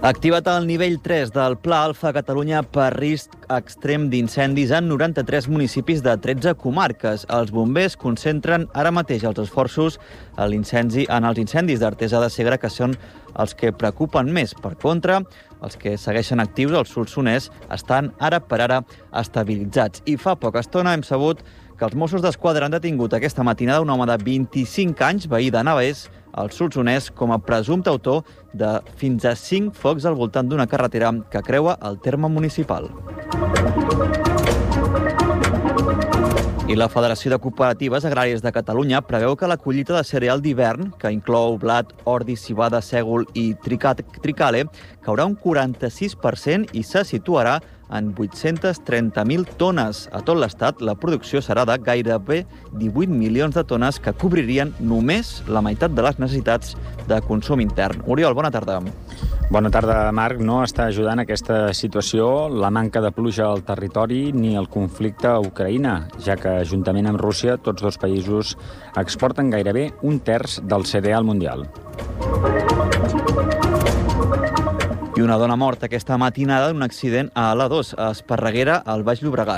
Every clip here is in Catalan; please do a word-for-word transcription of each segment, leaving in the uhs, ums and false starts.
Activat el nivell tres del Pla Alfa a Catalunya per risc extrem d'incendis en noranta-tres municipis de tretze comarques. Els bombers concentren ara mateix els esforços a l'incendi, en els incendis d'Artesa de Segre, que són els que preocupen més. Per contra, els que segueixen actius al Solsonès estan ara per ara estabilitzats. I fa poca estona hem sabut que els Mossos d'Esquadra han detingut aquesta matinada un home de vint-i-cinc anys, veí de Navès, al Solsonès, com a presumpte autor de fins a cinc focs al voltant d'una carretera que creua el terme municipal. I la Federació de Cooperatives Agràries de Catalunya preveu que la collita de cereal d'hivern, que inclou blat, ordi, civada, sègol i tricale, caurà un quaranta-sis per cent i se situarà en vuit-cents trenta mil tones. A tot l'Estat, la producció serà de gairebé divuit milions de tones, que cobririen només la meitat de les necessitats de consum intern. Oriol, bona tarda. Bona tarda, Marc. No està ajudant aquesta situació la manca de pluja al territori ni el conflicte a Ucraïna, ja que, juntament amb Rússia, tots dos països exporten gairebé un terç del cereal mundial. I una dona morta aquesta matinada en un accident a l'A dos, a Esparreguera, al Baix Llobregat.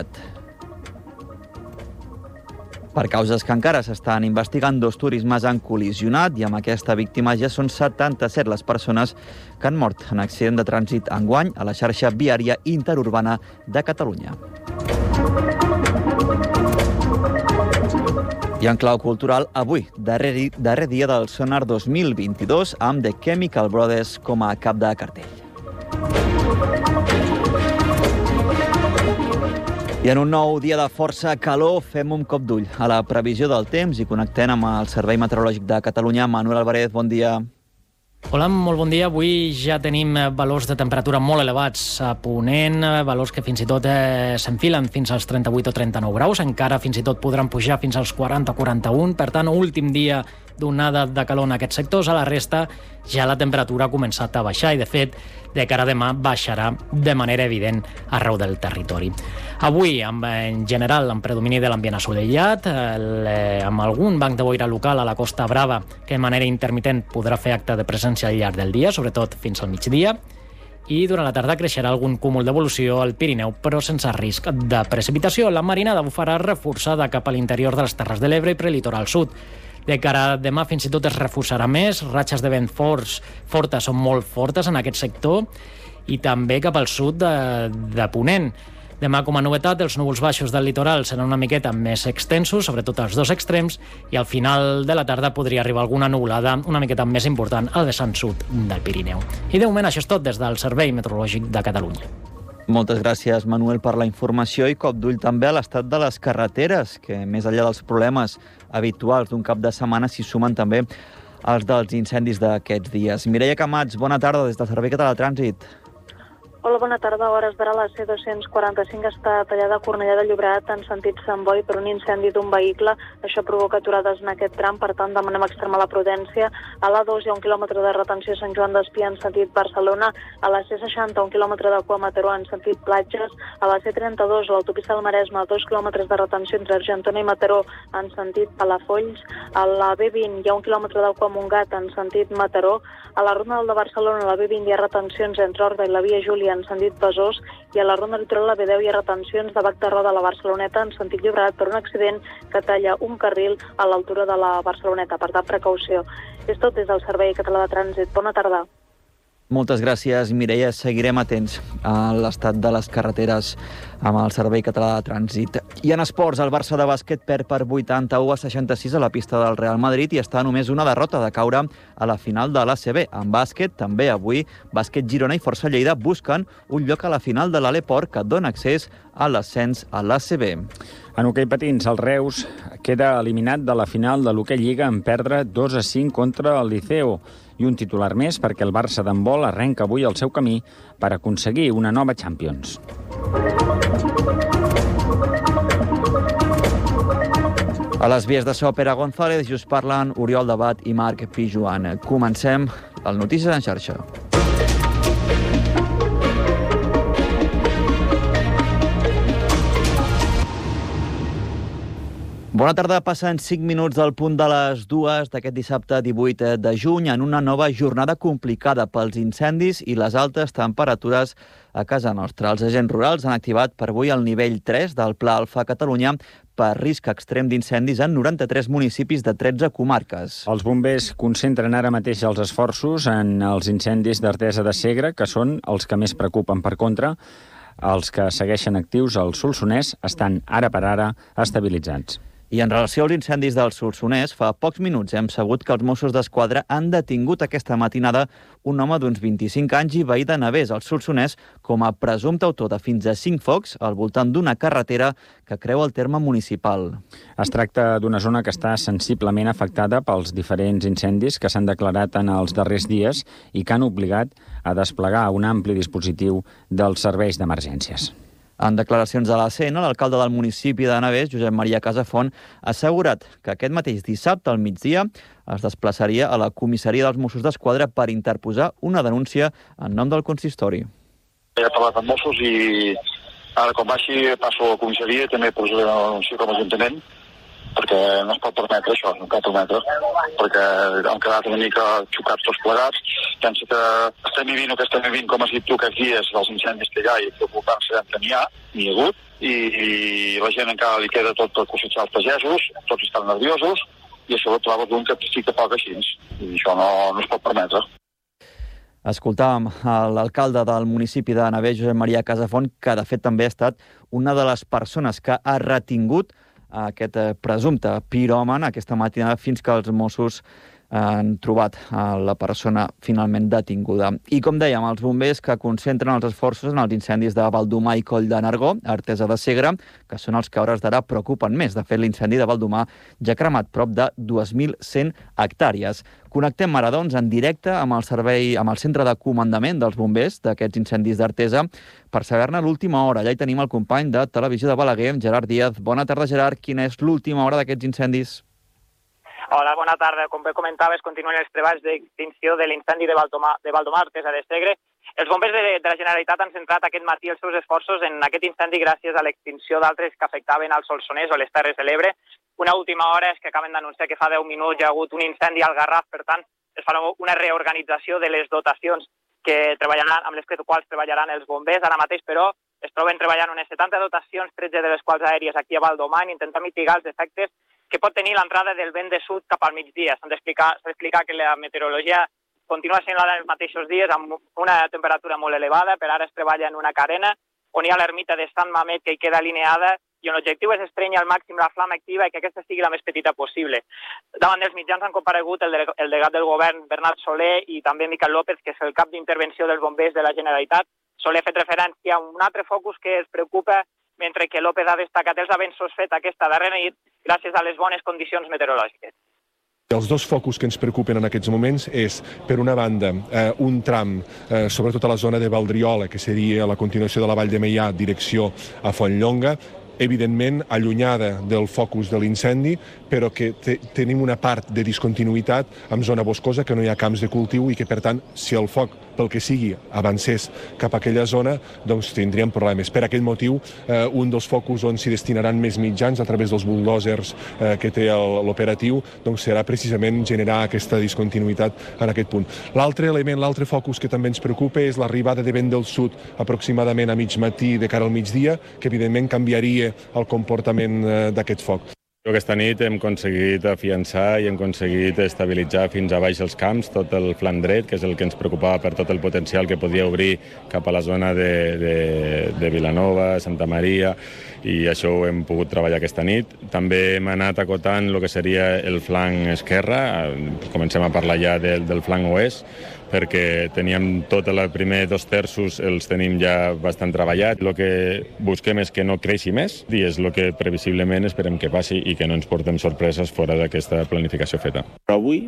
Per causes que encara s'estan investigant, dos turismes han col·lisionat i amb aquesta víctima ja són setanta-set les persones que han mort en accident de trànsit enguany a la xarxa viària interurbana de Catalunya. I en clau cultural, avui, darrer, darrer dia del Sonar dos mil vint-i-dos, amb The Chemical Brothers com a cap de cartell. I en un nou dia de força calor fem un cop d'ull a la previsió del temps i connectem amb el Servei Meteorològic de Catalunya. Manuel Alvarez, bon dia. Hola, molt bon dia. Avui ja tenim valors de temperatura molt elevats a Ponent, valors que fins i tot eh, s'enfilen fins als trenta-vuit o trenta-nou graus. Encara fins i tot podran pujar fins als quaranta o quaranta-un. Per tant, últim dia d'onada de calor en aquests sectors. A la resta ja la temperatura ha començat a baixar i, de fet, de cara a demà baixarà de manera evident arreu del territori. Avui, amb, en general, amb predomini de l'ambient assolellat, el, eh, amb algun banc de boira local a la Costa Brava que de manera intermitent podrà fer acte de presència al llarg del dia, sobretot fins al migdia, i durant la tarda creixerà algun cúmul d'evolució al Pirineu, però sense risc de precipitació. La marinada bufarà reforçada cap a l'interior de les Terres de l'Ebre i prelitoral sud. De cara a demà fins i tot es reforçarà més, ratxes de vent forts, fortes o molt fortes en aquest sector i també cap al sud de, de Ponent. Demà, com a novetat, els núvols baixos del litoral seran una miqueta més extensos, sobretot als dos extrems, i al final de la tarda podria arribar alguna nuvolada una miqueta més important al vessant sud del Pirineu. I de moment això és tot des del Servei Meteorològic de Catalunya. Moltes gràcies, Manuel, per la informació i cop d'ull també a l'estat de les carreteres, que més enllà dels problemes habituals d'un cap de setmana s'hi sumen també els dels incendis d'aquests dies. Mireia Camats, bona tarda des del Servei Català de Trànsit. Hola, bona tarda. A hores d'ara la C dos-cents quaranta-cinc està tallada a Cornellà de Llobregat en sentit Sant Boi per un incendi d'un vehicle. Això provoca aturades en aquest tram, per tant demanem extremar la prudència. A l'A dos hi ha un quilòmetre de retenció a Sant Joan d'Espí en sentit Barcelona, a la C seixanta un quilòmetre de cua a Mataró en sentit Platges, a la C trenta-dos a l'autopista del Maresme dos quilòmetres de retenció entre Argentona i Mataró en sentit Palafolls, a la B vint hi ha un quilòmetre de cua a Montgat en sentit Mataró, a la Ronda del de Barcelona a la B vint hi ha retencions entre Horta i la Via Júlia en sentit Besòs, i a la Ronda Litoral a la B deu hi ha retencions de Bac de Roda a la Barceloneta en sentit Llobregat per un accident que talla un carril a l'altura de la Barceloneta. Per tant, precaució. És tot des del Servei Català de Trànsit. Bona tarda. Moltes gràcies, Mireia. Seguirem atents a l'estat de les carreteres amb el Servei Català de Trànsit. I en esports, el Barça de bàsquet perd per vuitanta-u a seixanta-sis a la pista del Real Madrid i està només una derrota de caure a la final de l'A C B. En bàsquet, també avui, Bàsquet Girona i Força Lleida busquen un lloc a la final de l'Aleport que dona accés a l'ascens a l'A C B. En hoquei patins, el Reus queda eliminat de la final de l'Hoquei Lliga en perdre dos a cinc contra el Liceo. I un titular més perquè el Barça d'handbol arrenca avui el seu camí per aconseguir una nova Champions. A les vies de so, Pere González, just parlen Oriol Debat i Marc Pijuan. Comencem el Notícies en xarxa. Bona tarda, passen cinc minuts del punt de les dues d'aquest dissabte divuit de juny en una nova jornada complicada pels incendis i les altes temperatures a casa nostra. Els agents rurals han activat per avui el nivell tres del Pla Alfa a Catalunya per risc extrem d'incendis en noranta-tres municipis de tretze comarques. Els bombers concentren ara mateix els esforços en els incendis d'Artesa de Segre, que són els que més preocupen. Per contra, els que segueixen actius al Solsonès estan ara per ara estabilitzats. I en relació als incendis del Solsonès, fa pocs minuts hem sabut que els Mossos d'Esquadra han detingut aquesta matinada un home d'uns vint-i-cinc anys i veí de Navès, al Solsonès, com a presumpte autor de fins a cinc focs al voltant d'una carretera que creua el terme municipal. Es tracta d'una zona que està sensiblement afectada pels diferents incendis que s'han declarat en els darrers dies i que han obligat a desplegar un ampli dispositiu dels serveis d'emergències. En declaracions a la C N, l'alcalde del municipi de Navès, Josep Maria Casafont, ha assegurat que aquest mateix dissabte al migdia es desplaçaria a la comissaria dels Mossos d'Esquadra per interposar una denúncia en nom del consistori. He parlat amb Mossos i ara quan baixi passo a la comissaria i també poso una denúncia com a ajuntament, perquè no es pot permetre això, no cal permetre, perquè han quedat una mica xocats tots plegats. Penso que estem vivint el que estem vivint, com has dit tu, aquests dies, dels incendis que hi ha i preocupant sabem que n'hi ha, n'hi ha hagut, i, i la gent encara li queda tot per cosechar els pagesos, tots estan nerviosos, i això ho trobo d'un que sí que poc així, i això no, no es pot permetre. Escoltàvem l'alcalde del municipi de Navès, Josep Maria Casafont, que de fet també ha estat una de les persones que ha retingut aquest presumpte piròman aquesta matinada fins que els Mossos han trobat la persona finalment detinguda. I com dèiem, els bombers que concentren els esforços en els incendis de Baldomar i Coll de Nargó, Artesa de Segre, que són els que a hores d'ara preocupen més. De fet, l'incendi de Baldomar ja ha cremat prop de dos mil cent hectàrees. Connectem ara, doncs, en directe amb el servei, amb el centre de comandament dels bombers d'aquests incendis d'Artesa per saber-ne l'última hora. Allà hi tenim el company de Televisió de Balaguer, Gerard Díaz. Bona tarda, Gerard. Quina és l'última hora d'aquests incendis? Hola, bona tarda. Com bé comentaves, continuen els treballs d'extinció de l'incendi de Baldomar, de Baldomar, Artesa de Segre. Els bombers de, de la Generalitat han centrat aquest matí els seus esforços en aquest incendi gràcies a l'extinció d'altres que afectaven al Solsonès o les Terres de l'Ebre. Una última hora és que acaben d'anunciar que fa deu minuts hi ha hagut un incendi al Garraf, per tant, es farà una reorganització de les dotacions que treballaran, amb les quals treballaran els bombers. Ara mateix, però, es troben treballant unes setanta dotacions, tretze de les quals aèries aquí a Baldomar, i intentar mitigar els efectes que pot tenir l'entrada del vent de sud cap al migdia. S'ha d'explicar que la meteorologia continua sent la dels mateixos dies amb una temperatura molt elevada. Per ara es treballa en una carena on hi ha l'ermita de Sant Mamet que hi queda alineada i on l'objectiu és estrènyer al màxim la flama activa i que aquesta sigui la més petita possible. Davant dels mitjans han comparegut el, de, el delegat del govern, Bernat Soler, i també Miquel López, que és el cap d'intervenció dels bombers de la Generalitat. Soler ha fet referència a un altre focus que es preocupa, mentre que López ha destacat els avenços fets aquesta darrera nit gràcies a les bones condicions meteorològiques. Els dos focus que ens preocupen en aquests moments és, per una banda, eh, un tram, eh, sobretot a la zona de Valdriola, que seria la continuació de la Vall de Meià, direcció a Fontlllonga, evidentment allunyada del focus de l'incendi, però que te tenim una part de discontinuïtat amb zona boscosa, que no hi ha camps de cultiu i que, per tant, si el foc, pel que sigui, avancés cap a aquella zona, doncs tindríem problemes. Per aquell motiu, eh, un dels focus on s'hi destinaran més mitjans a través dels bulldozers eh, que té l'operatiu, doncs serà precisament generar aquesta discontinuïtat en aquest punt. L'altre element, l'altre focus que també ens preocupa és l'arribada de vent del sud aproximadament a mig matí de cara al migdia, que evidentment canviaria el comportament d'aquest foc. Aquesta nit hem aconseguit afiançar i hem aconseguit estabilitzar fins a baix els camps tot el flanc dret, que és el que ens preocupava per tot el potencial que podia obrir cap a la zona de, de, de Vilanova, Santa Maria, i això ho hem pogut treballar aquesta nit. També hem anat acotant el que seria el flanc esquerre, comencem a parlar ja del, del flanc oest, perquè teníem tot el primer dos terços, els tenim ja bastant treballat. El que busquem és que no creixi més i és el que previsiblement esperem que passi i que no ens portem sorpreses fora d'aquesta planificació feta. Però avui...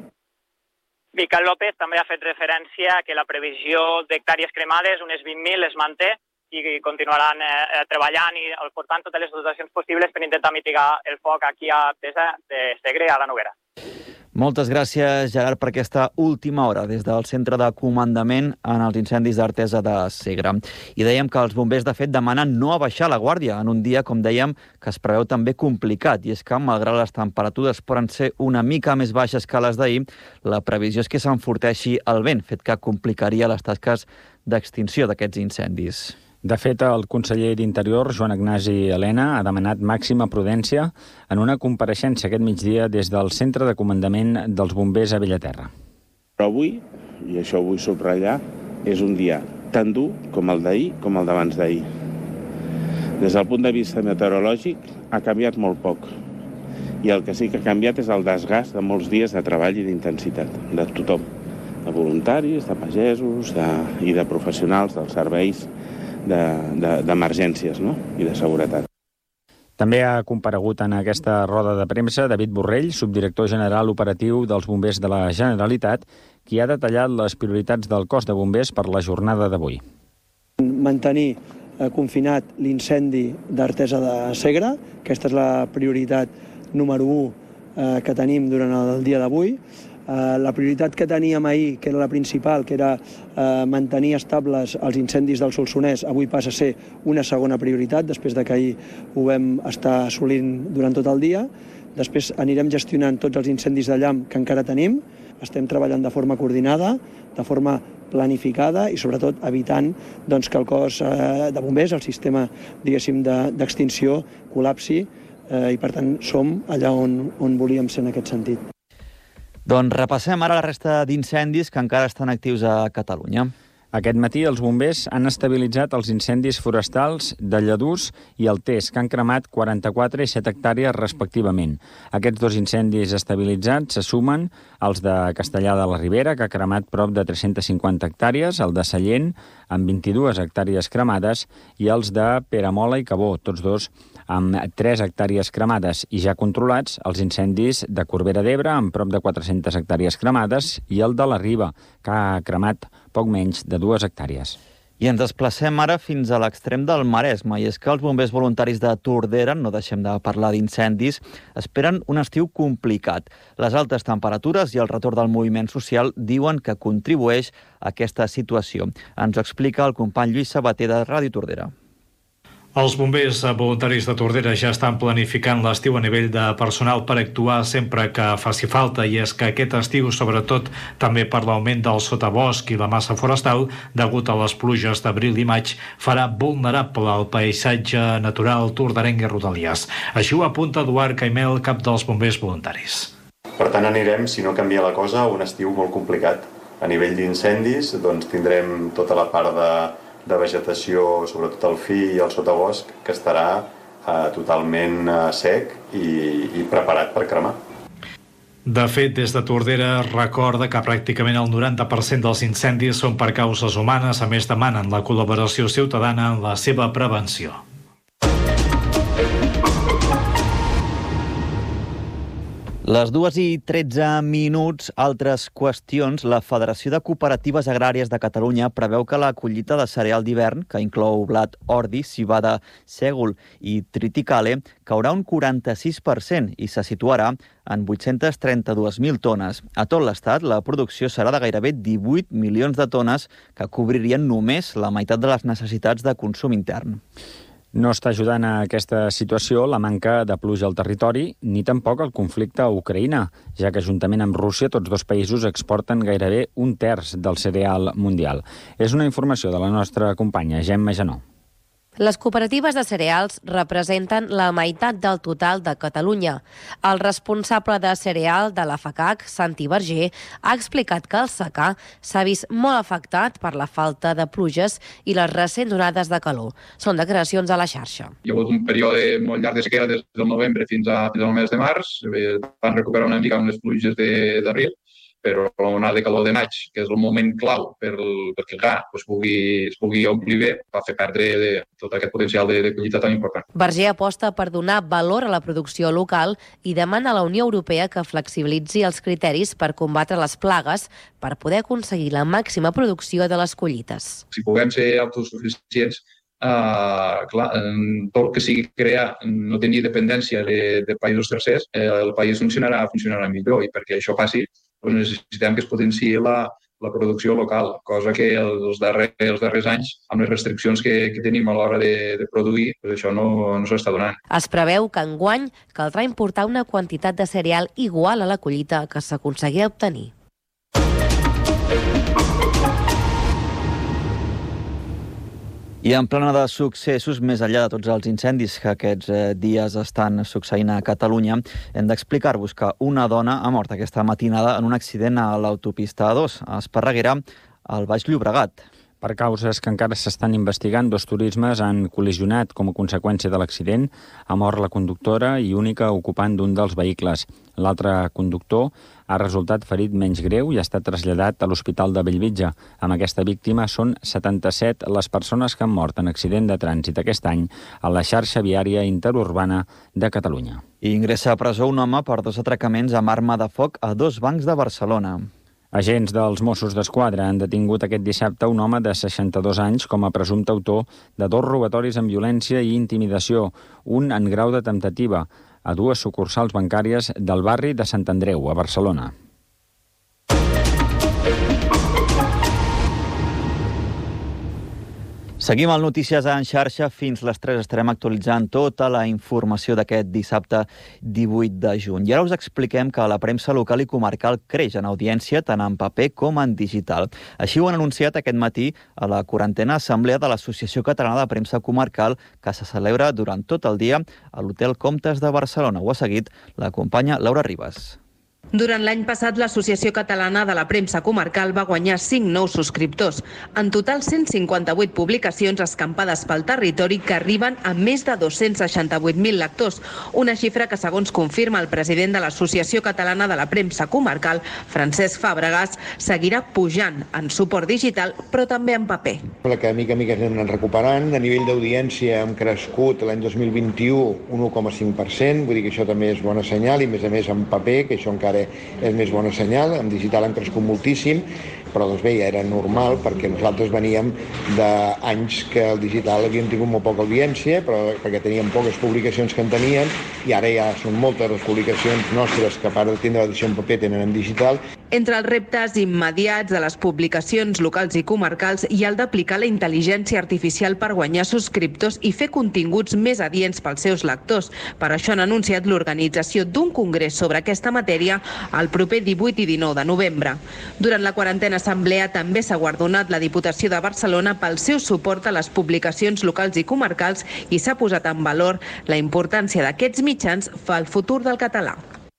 Miquel López també ha fet referència a que la previsió d'hectàrees cremades, unes vint mil, es manté i continuaran eh, treballant i portant totes les dotacions possibles per intentar mitigar el foc aquí a Artesa de Segre, a la Noguera. Moltes gràcies, Gerard, per aquesta última hora des del centre de comandament en els incendis d'Artesa de Segre. I dèiem que els bombers, de fet, demanen no abaixar la guàrdia en un dia, com dèiem, que es preveu també complicat. I és que, malgrat les temperatures poden ser una mica més baixes que les d'ahir, la previsió és que s'enforteixi el vent, fet que complicaria les tasques d'extinció d'aquests incendis. De fet, el conseller d'Interior, Joan Ignasi Elena, ha demanat màxima prudència en una compareixença aquest migdia des del centre de comandament dels bombers a Bellaterra. Però avui, i això ho vull subratllar, és un dia tan dur com el d'ahir com el d'abans d'ahir. Des del punt de vista meteorològic ha canviat molt poc. I el que sí que ha canviat és el desgast de molts dies de treball i d'intensitat de tothom, de voluntaris, de pagesos de, i de professionals dels serveis d'emergències, no? I de seguretat. També ha comparegut en aquesta roda de premsa David Borrell, subdirector general operatiu dels bombers de la Generalitat, qui ha detallat les prioritats del cos de bombers per la jornada d'avui. Mantenir eh, confinat l'incendi d'Artesa de Segre, aquesta és la prioritat número u eh, que tenim durant el dia d'avui. Uh, la prioritat que teníem ahir, que era la principal, que era uh, mantenir estables els incendis del Solsonès, avui passa a ser una segona prioritat, després de que ahir ho vam estar assolint durant tot el dia. Després anirem gestionant tots els incendis de llamp que encara tenim. Estem treballant de forma coordinada, de forma planificada i sobretot evitant doncs, que el cos uh, de bombers, el sistema diguéssim d'extinció, col·lapsi uh, i per tant som allà on, on volíem ser en aquest sentit. Doncs repassem ara la resta d'incendis que encara estan actius a Catalunya. Aquest matí els bombers han estabilitzat els incendis forestals de Lladurs i el Tes, que han cremat quaranta-quatre i set hectàrees respectivament. Aquests dos incendis estabilitzats se sumen als de Castellar de la Ribera, que ha cremat prop de tres-centes cinquanta hectàrees, el de Sallent, amb vint-i-dues hectàrees cremades, i els de Peramola i Cabó, tots dos amb tres hectàrees cremades, i ja controlats els incendis de Corbera d'Ebre, amb prop de quatre-centes hectàrees cremades, i el de la Riba, que ha cremat poc menys de dues hectàrees. I ens desplacem ara fins a l'extrem del Maresme, i és que els bombers voluntaris de Tordera, no deixem de parlar d'incendis, esperen un estiu complicat. Les altes temperatures i el retorn del moviment social diuen que contribueix a aquesta situació. Ens ho explica el company Lluís Sabater de Ràdio Tordera. Els bombers voluntaris de Tordera ja estan planificant l'estiu a nivell de personal per actuar sempre que faci falta, i és que aquest estiu, sobretot també per l'augment del sotabosc i la massa forestal, degut a les pluges d'abril i maig, farà vulnerable el paisatge natural torderenc i rodalies. Així ho apunta Eduard Caimel, cap dels bombers voluntaris. Per tant, anirem, si no canvia la cosa, a un estiu molt complicat. A nivell d'incendis, doncs tindrem tota la part de de vegetació, sobretot el fi i el sotabosc, que estarà eh, totalment eh, sec i, i preparat per cremar. De fet, des de Tordera recorda que pràcticament el noranta per cent dels incendis són per causes humanes, a més demanen la col·laboració ciutadana en la seva prevenció. Les dues i tretze minuts, altres qüestions. La Federació de Cooperatives Agràries de Catalunya preveu que la collita de cereal d'hivern, que inclou blat, ordi, civada, sègol i triticale, caurà un quaranta-sis per cent i se situarà en vuit-centes trenta-dues mil tones. A tot l'Estat, la producció serà de gairebé divuit milions de tones, que cobririen només la meitat de les necessitats de consum intern. No està ajudant a aquesta situació la manca de pluja al territori, ni tampoc el conflicte a Ucraïna, ja que juntament amb Rússia tots dos països exporten gairebé un terç del cereal mundial. És una informació de la nostra companya, Gemma Janó. Les cooperatives de cereals representen la meitat del total de Catalunya. El responsable de cereal de la FACAC, Santi Verger, ha explicat que el secà s'ha vist molt afectat per la falta de pluges i les recents onades de calor. Són declaracions a la xarxa. Hi ha hagut un període molt llarg de sequera des del novembre fins, a, fins al mes de març. Van recuperar una mica amb les pluges d'abril, però l'onada de calor de maig, que és el moment clau per, perquè el gra es pugui, es pugui omplir bé, va fer perdre de, tot aquest potencial de, de collita tan important. Verger aposta per donar valor a la producció local i demana a la Unió Europea que flexibilitzi els criteris per combatre les plagues per poder aconseguir la màxima producció de les collites. Si puguem ser autosuficients Uh, clar, tot el que sigui crear, no tenir dependència de, de països tercers, eh, el país funcionarà, funcionarà millor, i perquè això passi doncs necessitem que es potenciï la, la producció local, cosa que els darrers, els darrers anys, amb les restriccions que, que tenim a l'hora de, de produir, doncs això no, no s'està donant. Es preveu que enguany caldrà importar una quantitat de cereal igual a la collita que s'aconseguia obtenir. I en plena de successos, més enllà de tots els incendis que aquests eh, dies estan succeint a Catalunya, hem d'explicar-vos que una dona ha mort aquesta matinada en un accident a l'autopista A dos, a Esparreguera, al Baix Llobregat. Per causes que encara s'estan investigant, dos turismes han col·lisionat com a conseqüència de l'accident. Ha mort la conductora i única ocupant d'un dels vehicles. L'altre conductor ha resultat ferit menys greu i ha estat traslladat a l'Hospital de Bellvitge. Amb aquesta víctima són setanta-set les persones que han mort en accident de trànsit aquest any a la xarxa viària interurbana de Catalunya. I ingressa a presó un home per dos atracaments amb arma de foc a dos bancs de Barcelona. Agents dels Mossos d'Esquadra han detingut aquest dissabte un home de seixanta-dos anys com a presumpte autor de dos robatoris amb violència i intimidació, un en grau de temptativa, a dues sucursals bancàries del barri de Sant Andreu, a Barcelona. Seguim al Notícies en xarxa. Fins les tres estarem actualitzant tota la informació d'aquest dissabte divuit de juny. I ara us expliquem que la premsa local i comarcal creix en audiència tant en paper com en digital. Així ho han anunciat aquest matí a la quarantena assemblea de l'Associació Catalana de Premsa Comarcal, que se celebra durant tot el dia a l'Hotel Comtes de Barcelona. Ho ha seguit la companya Laura Ribas. Durant l'any passat, l'Associació Catalana de la Premsa Comarcal va guanyar cinc nous subscriptors. En total, cent cinquanta-vuit publicacions escampades pel territori que arriben a més de dos-cents seixanta-vuit mil lectors, una xifra que, segons confirma el president de l'Associació Catalana de la Premsa Comarcal, Francesc Fàbregas, seguirà pujant en suport digital, però també en paper. La que mica a mica anem recuperant. A nivell d'audiència hem crescut l'any dos mil vint-i-u un u coma cinc per cent, vull dir que això també és bona senyal, i a més a més en paper, que això encara és més bona senyal. En digital han crescut moltíssim, però doncs bé, ja era normal perquè nosaltres veníem d'anys que el digital havíem tingut molt poca audiència, però perquè teníem poques publicacions que en tenien, i ara ja són moltes les publicacions nostres que a part de tindre l'edició en paper tenen en digital. Entre els reptes immediats de les publicacions locals i comarcals hi ha el d'aplicar la intel·ligència artificial per guanyar subscriptors i fer continguts més adients pels seus lectors. Per això han anunciat l'organització d'un congrés sobre aquesta matèria el proper divuit i dinou de novembre. Durant la quarantena assemblea també s'ha guardonat la Diputació de Barcelona pel seu suport a les publicacions locals i comarcals i s'ha posat en valor la importància d'aquests mitjans pel futur del català.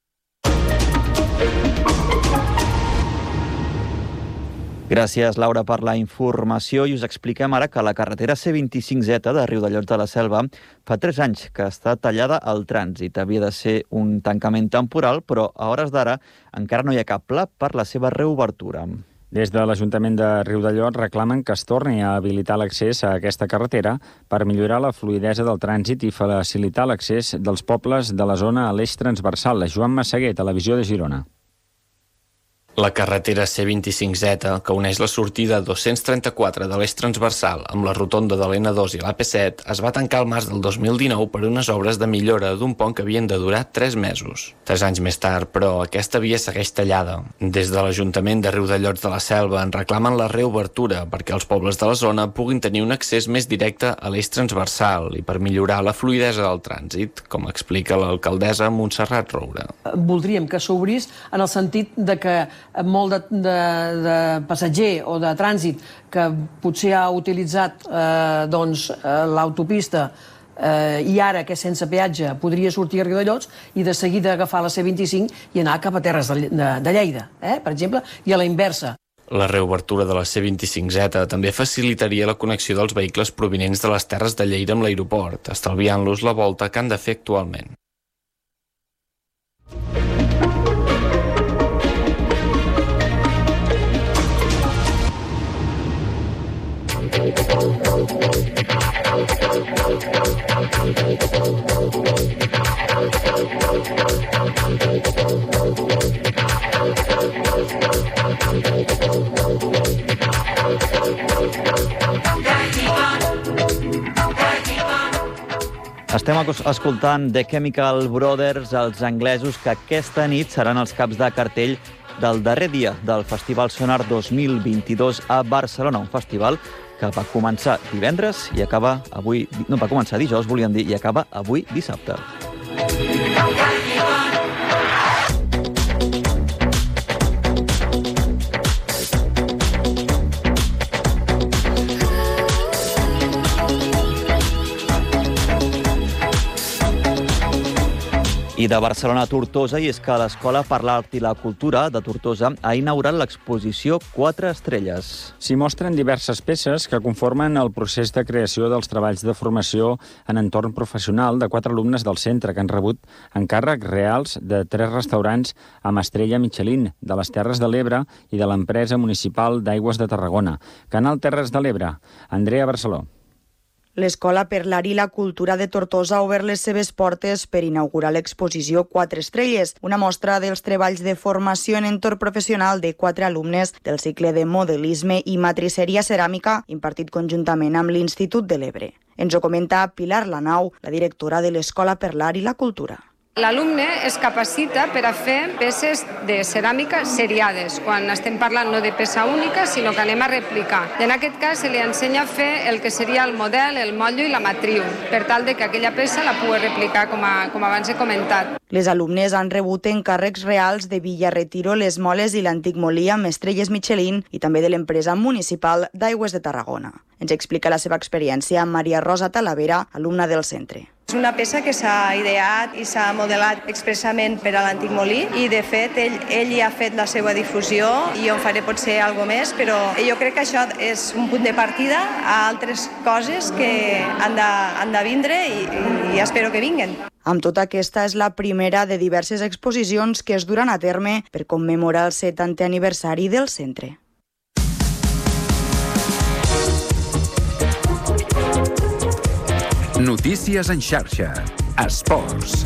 Gràcies, Laura, per la informació, i us expliquem ara que la carretera C vint-i-cinc Z de Riudellots de la Selva fa tres anys que està tallada al trànsit. Havia de ser un tancament temporal, però a hores d'ara encara no hi ha cap pla per la seva reobertura. Des de l'Ajuntament de Riudellots reclamen que es torni a habilitar l'accés a aquesta carretera per millorar la fluïdesa del trànsit i facilitar l'accés dels pobles de la zona a l'eix transversal. Joan Massaguer, Televisió de Girona. La carretera C vint-i-cinc Z, que uneix la sortida dos-cents trenta-quatre de l'eix transversal amb la rotonda de l'N dos i l'A P set, es va tancar al març del dos mil dinou per unes obres de millora d'un pont que havien de durar tres mesos. Tres anys més tard, però, aquesta via segueix tallada. Des de l'Ajuntament de Riudellots de la Selva en reclamen la reobertura perquè els pobles de la zona puguin tenir un accés més directe a l'eix transversal i per millorar la fluïdesa del trànsit, com explica l'alcaldessa Montserrat Roura. Voldríem que s'obrís en el sentit de que molt de, de, de passatger o de trànsit que potser ha utilitzat eh, doncs, eh, l'autopista eh, i ara que sense peatge podria sortir a Riudellots i de seguida agafar la C vint-i-cinc i anar cap a Terres de, de, de Lleida, eh, per exemple, i a la inversa. La reobertura de la C vint-i-cinc Z també facilitaria la connexió dels vehicles provinents de les Terres de Lleida amb l'aeroport, estalviant-los la volta que han de fer actualment. Thank you. Estem escoltant The Chemical Brothers, els anglesos, que aquesta nit seran els caps de cartell del darrer dia del Festival Sonar dos mil vint-i-dos a Barcelona, un festival que va començar divendres i acaba avui... No, va començar dijous, volíem dir, i acaba avui dissabte. I de Barcelona a Tortosa, i és que l'Escola per l'Art i la Cultura de Tortosa ha inaugurat l'exposició Quatre Estrelles. S'hi mostren diverses peces que conformen el procés de creació dels treballs de formació en entorn professional de quatre alumnes del centre que han rebut encàrrecs reals de tres restaurants amb estrella Michelin, de les Terres de l'Ebre i de l'empresa municipal d'Aigües de Tarragona. Canal Terres de l'Ebre, Andrea Barceló. L'Escola per l'Art i la Cultura de Tortosa ha obert les seves portes per inaugurar l'exposició Quatre Estrelles, una mostra dels treballs de formació en entorn professional de quatre alumnes del cicle de modelisme i matriceria ceràmica impartit conjuntament amb l'Institut de l'Ebre. Ens ho comenta Pilar Lanau, la directora de l'Escola per l'Art i la Cultura. L'alumne es capacita per a fer peces de ceràmica seriades, quan estem parlant no de peça única, sinó que anem a replicar. En aquest cas se li ensenya a fer el que seria el model, el motllo i la matriu, per tal de que aquella peça la pugui replicar, com, a, com abans he comentat. Les alumnes han rebut encàrrecs reals de Villarretiro, Les Moles i l'Antic Molí amb estrelles Michelin i també de l'empresa municipal d'Aigües de Tarragona. Ens explica la seva experiència Maria Rosa Talavera, alumna del centre. És una peça que s'ha ideat i s'ha modelat expressament per a l'Antic Molí i, de fet, ell, ell ja ha fet la seva difusió i jo en faré potser alguna més, però jo crec que això és un punt de partida a altres coses que han de, han de vindre i, i espero que vinguen. Amb tot, aquesta és la primera de diverses exposicions que es duran a terme per commemorar el setantè aniversari del centre. Notícies en xarxa. Esports.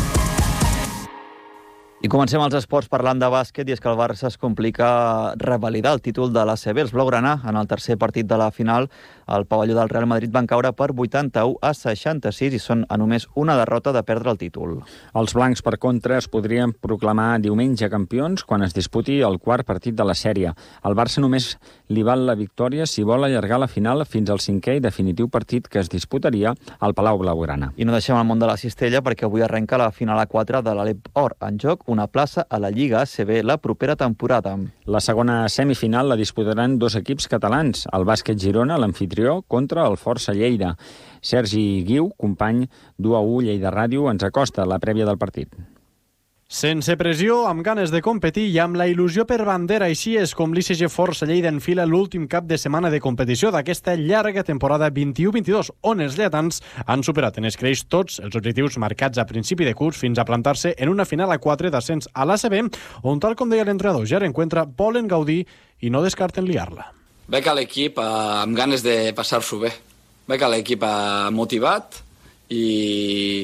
I comencem els esports parlant de bàsquet, i és que el Barça es complica revalidar el títol de l'A C B. Els blaugrana, en el tercer partit de la final, al pavelló del Real Madrid van caure per vuitanta-u a seixanta-sis i són a només una derrota de perdre el títol. Els blancs, per contra, es podrien proclamar diumenge campions quan es disputi el quart partit de la sèrie. Al Barça només li val la victòria si vol allargar la final fins al cinquè i definitiu partit que es disputaria al Palau Blaugrana. I no deixem el món de la cistella perquè avui arrenca la final a quatre de l'Alep Or. En joc una plaça a la Lliga A C B la propera temporada. La segona semifinal la disputaran dos equips catalans, el Bàsquet Girona, l'amfitrió, contra el Força Lleida. Sergi Guiu, company d'u a u Lleida Ràdio, ens acosta la prèvia del partit. Sense pressió, amb ganes de competir i amb la il·lusió per bandera, així és com l'I C G Força Lleida enfila l'últim cap de setmana de competició d'aquesta llarga temporada vint-i-u vint-i-dos, on els lleidatans han superat en escreix tots els objectius marcats a principi de curs fins a plantar-se en una final a quatre d'ascens a l'A C B, on, tal com deia l'entrenador Gerard Encuentra, volen gaudir i no descarten liar-la. Veig a l'equip eh, amb ganes de passar-s'ho bé. Veig a l'equip eh, motivat i...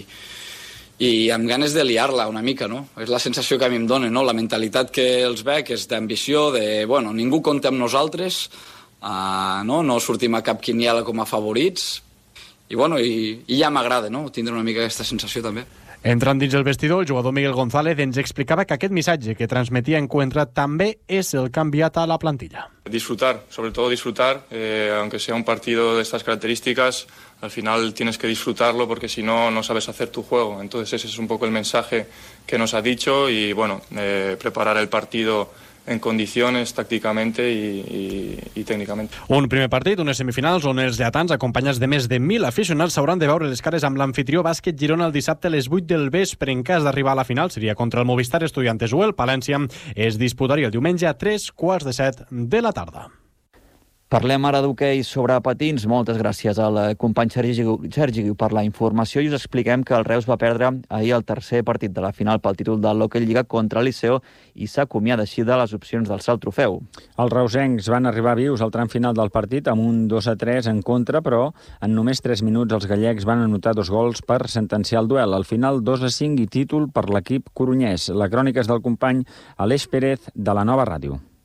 i amb ganes de liar-la una mica, no? És la sensació que a mi em dona, no? La mentalitat que els veig és d'ambició, de, bueno, ningú compta amb nosaltres, uh, no? No sortim a cap quiniela com a favorits, i, bueno, i, i ja m'agrada, no? Tindre una mica aquesta sensació també. Entrant dins el vestidor, el jugador Miguel González ens explicava que aquest missatge que transmetia Encuentra també és el canviat a la plantilla. Disfrutar, sobre todo disfrutar, eh, aunque sea un partido de estas características, al final tienes que disfrutarlo porque si no, no sabes hacer tu juego. Entonces ese es un poco el mensaje que nos ha dicho y bueno, eh, preparar el partido en condiciones tàcticamente i, i, i tècnicament. Un primer partit, unes semifinals, on els lleidatans, acompanyats de més de mil aficionats, s'hauran de veure les cares amb l'amfitrió Bàsquet Girona el dissabte a les vuit del vespre. En cas d'arribar a la final, seria contra el Movistar Estudiantes o el Palència. Es disputaria el diumenge a tres quarts de set de la tarda. Parlem ara d'hoquei sobre patins. Moltes gràcies al company Sergi Guiu per la informació i us expliquem que el Reus va perdre ahir el tercer partit de la final pel títol de l'Hockey Lliga contra el Liceo i s'acomiada així de les opcions d'alçar el trofeu. Els reusencs van arribar vius al tram final del partit amb un dos a tres en contra, però en només tres minuts els gallecs van anotar dos gols per sentenciar el duel. Al final dos a cinc i títol per l'equip corunyès. La crònica és del company Aleix Pérez de la Nova Ràdio.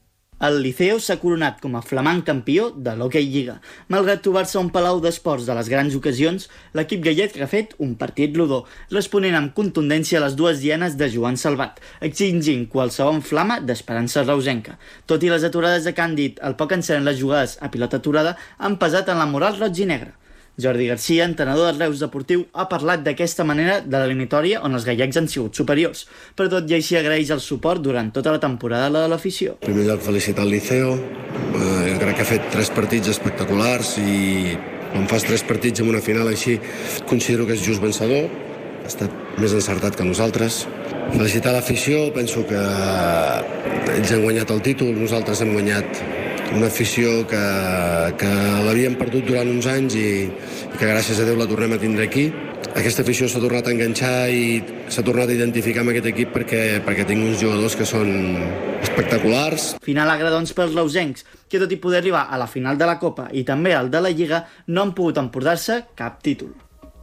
El Liceo s'ha coronat com a flamant campió de l'Hockey Lliga. Malgrat trobar-se a un palau d'esports de les grans ocasions, l'equip gallec ha fet un partit rodó, responent amb contundència a les dues dianes de Joan Salvat, extingint qualsevol flama d'esperança reusenca. Tot i les aturades de Càndid, el poc encert en les jugades a pilota aturada han pesat en la moral roig i negra. Jordi Garcia, entrenador del Reus Deportiu, ha parlat d'aquesta manera de l'eliminatòria on els gallecs han sigut superiors, però tot i així agraeix el suport durant tota la temporada de l'afició. En primer lloc, felicitar el Liceo. Eh, crec que ha fet tres partits espectaculars i quan fas tres partits en una final així considero que és just vencedor. Ha estat més encertat que nosaltres. Felicitar l'afició, penso que ells han guanyat el títol, nosaltres hem guanyat una afició que, que l'havíem perdut durant uns anys i, i que gràcies a Déu la tornem a tindre aquí. Aquesta afició s'ha tornat a enganxar i s'ha tornat a identificar amb aquest equip perquè, perquè tinc uns jugadors que són espectaculars. Final agra, doncs, pels reusencs, que tot i poder arribar a la final de la Copa i també al de la Lliga, no han pogut emportar-se cap títol.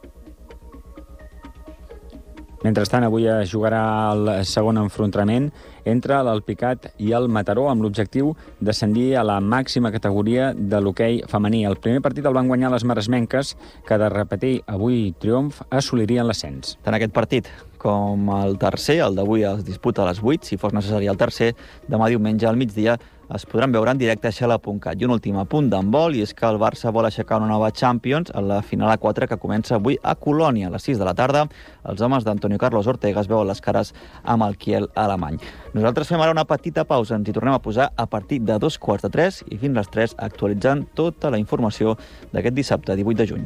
Mentrestant, avui es jugarà el segon enfrontament entre l'Alpicat i el Mataró amb l'objectiu d'ascendir a la màxima categoria de l'hoquei femení. El primer partit el van guanyar les maresmenques, que de repetir avui triomf assolirien l'ascens. Tant aquest partit com el tercer, el d'avui es disputa a les vuit, si fos necessari el tercer, demà diumenge al migdia es podran veure en directe a xela punt cat. I un últim apunt d'handbol, i és que el Barça vol aixecar una nova Champions en la final a quatre que comença avui a Colònia a les sis de la tarda. Els homes d'Antonio Carlos Ortega es veuen les cares amb el Kiel alemany. Nosaltres fem ara una petita pausa, ens hi tornem a posar a partir de dos quarts de tres i fins les tres actualitzant tota la informació d'aquest dissabte divuit de juny.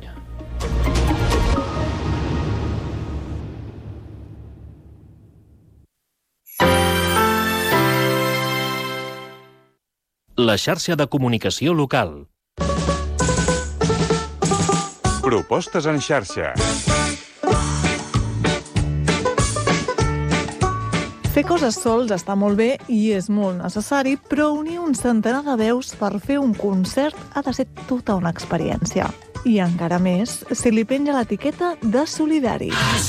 La xarxa de comunicació local. Propostes en xarxa. Fer coses sols està molt bé i és molt necessari, però unir un centenar de veus per fer un concert ha de ser tota una experiència. I encara més si li penja l'etiqueta de solidari.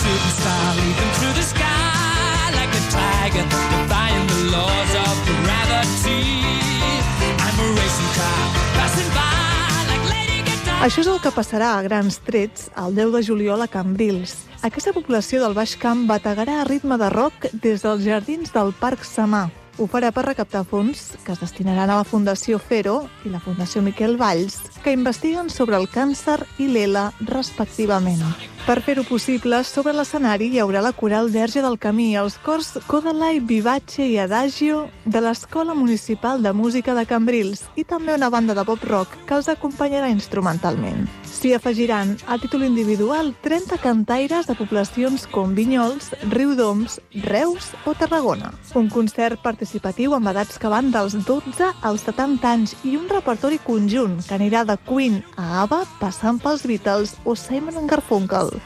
Això és el que passarà a grans trets el deu de juliol a Cambrils. Aquesta població del Baix Camp bategarà a ritme de rock des dels jardins del Parc Samà. Ho farà per recaptar fons que es destinaran a la Fundació Fero i la Fundació Miquel Valls, que investiguen sobre el càncer i l'ELA respectivament. Per fer-ho possible, sobre l'escenari hi haurà la coral Verge del Camí, els cors Codalai, Vivace i Adagio de l'Escola Municipal de Música de Cambrils i també una banda de pop-rock que els acompanyarà instrumentalment. S'hi afegiran a títol individual trenta cantaires de poblacions com Vinyols, Riudoms, Reus o Tarragona. Un concert participatiu amb edats que van dels dotze als setanta anys i un repertori conjunt que anirà de Queen a ABBA passant pels Beatles o Simon and Garfunkel.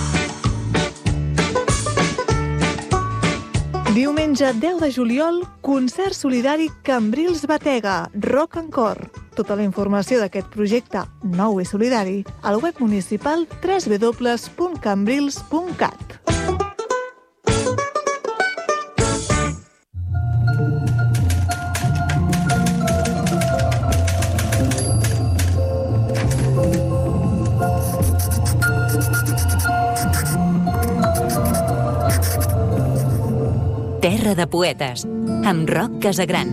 Diumenge deu de juliol, concert solidari Cambrils Batega, Rock en Cor. Tota la informació d'aquest projecte nou i solidari al web municipal w w w punt cambrils punt cat. Terra de poetes, amb Roc Casagran.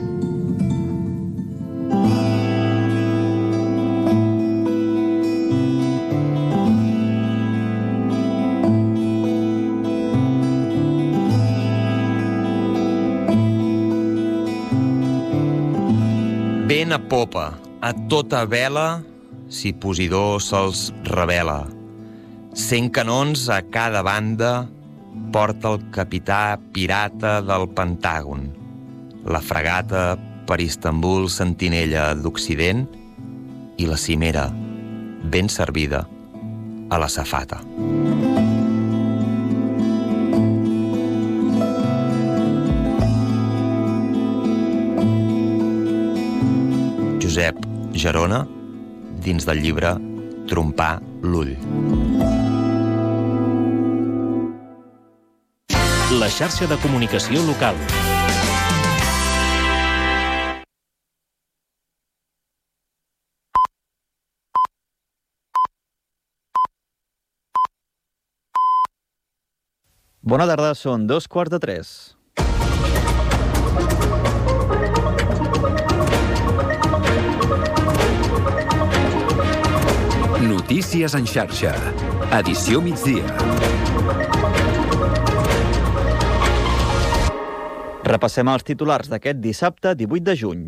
Vent a popa, a tota vela, si Posidó se'ls revela. Cent canons a cada banda porta el capità pirata del Pentàgon. La fragata per Istanbul sentinella d'Occident i la cimera ben servida a la safata. Josep Gerona, dins del llibre Trompar l'ull. La xarxa de comunicació local. Bona tarda, són dos quarts de tres. Notícies en xarxa. Edició migdia. Repassem els titulars d'aquest dissabte divuit de juny.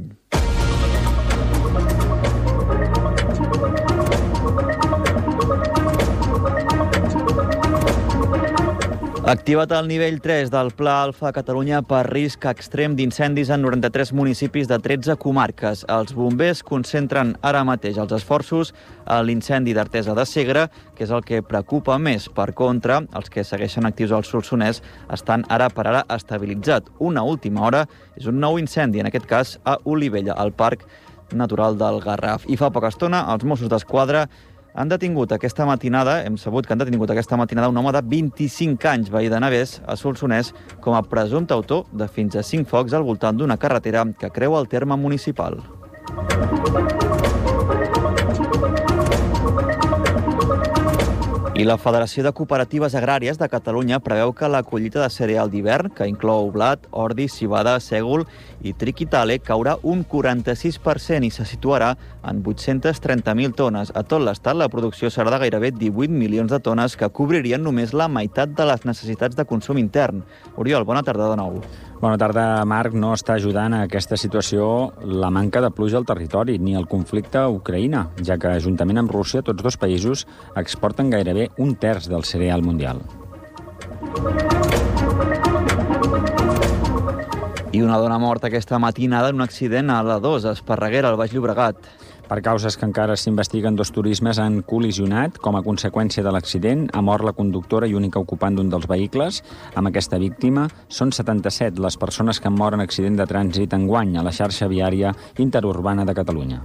Activat el nivell tres del Pla Alfa a Catalunya per risc extrem d'incendis en noranta-tres municipis de tretze comarques. Els bombers concentren ara mateix els esforços a l'incendi d'Artesa de Segre, que és el que preocupa més. Per contra, els que segueixen actius al Solsonès estan ara per ara estabilitzat. Una última hora és un nou incendi, en aquest cas a Olivella, al Parc Natural del Garraf. I fa poca estona, els Mossos d'Esquadra han detingut aquesta matinada, hem sabut que han detingut aquesta matinada un home de vint-i-cinc anys, veí de Navès, a Solsonès, com a presumpte autor de fins a cinc focs al voltant d'una carretera que creua el terme municipal. I la Federació de Cooperatives Agràries de Catalunya preveu que la collita de cereal d'hivern, que inclou blat, ordi, civada, sègol i triquitale, caurà un quaranta-sis per cent i se situarà en vuit-cents trenta mil tones. A tot l'estat, la producció serà de gairebé divuit milions de tones, que cobririen només la meitat de les necessitats de consum intern. Oriol, bona tarda de nou. Bona tarda, Marc. No està ajudant a aquesta situació la manca de pluja al territori, ni el conflicte a Ucraïna, ja que, juntament amb Rússia, tots dos països exporten gairebé un terç del cereal mundial. I una dona morta aquesta matinada en un accident a l'A dos, a Esparreguera, al Baix Llobregat. Per causes que encara s'investiguen, dos turismes han col·lisionat. Com a conseqüència de l'accident, ha mort la conductora i única ocupant d'un dels vehicles. Amb aquesta víctima, són setanta-set les persones que han mort en accident de trànsit enguany a la xarxa viària interurbana de Catalunya.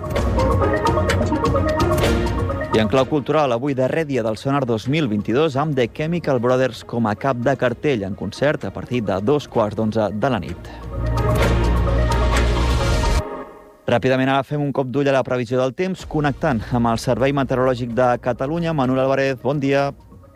I en clau cultural, avui darrer dia del Sonar dos mil vint-i-dos, amb The Chemical Brothers com a cap de cartell, en concert a partir de dos quarts d'onze de la nit. Ràpidament ara fem un cop d'ull a la previsió del temps, connectant amb el Servei Meteorològic de Catalunya. Manuel Álvarez, bon dia.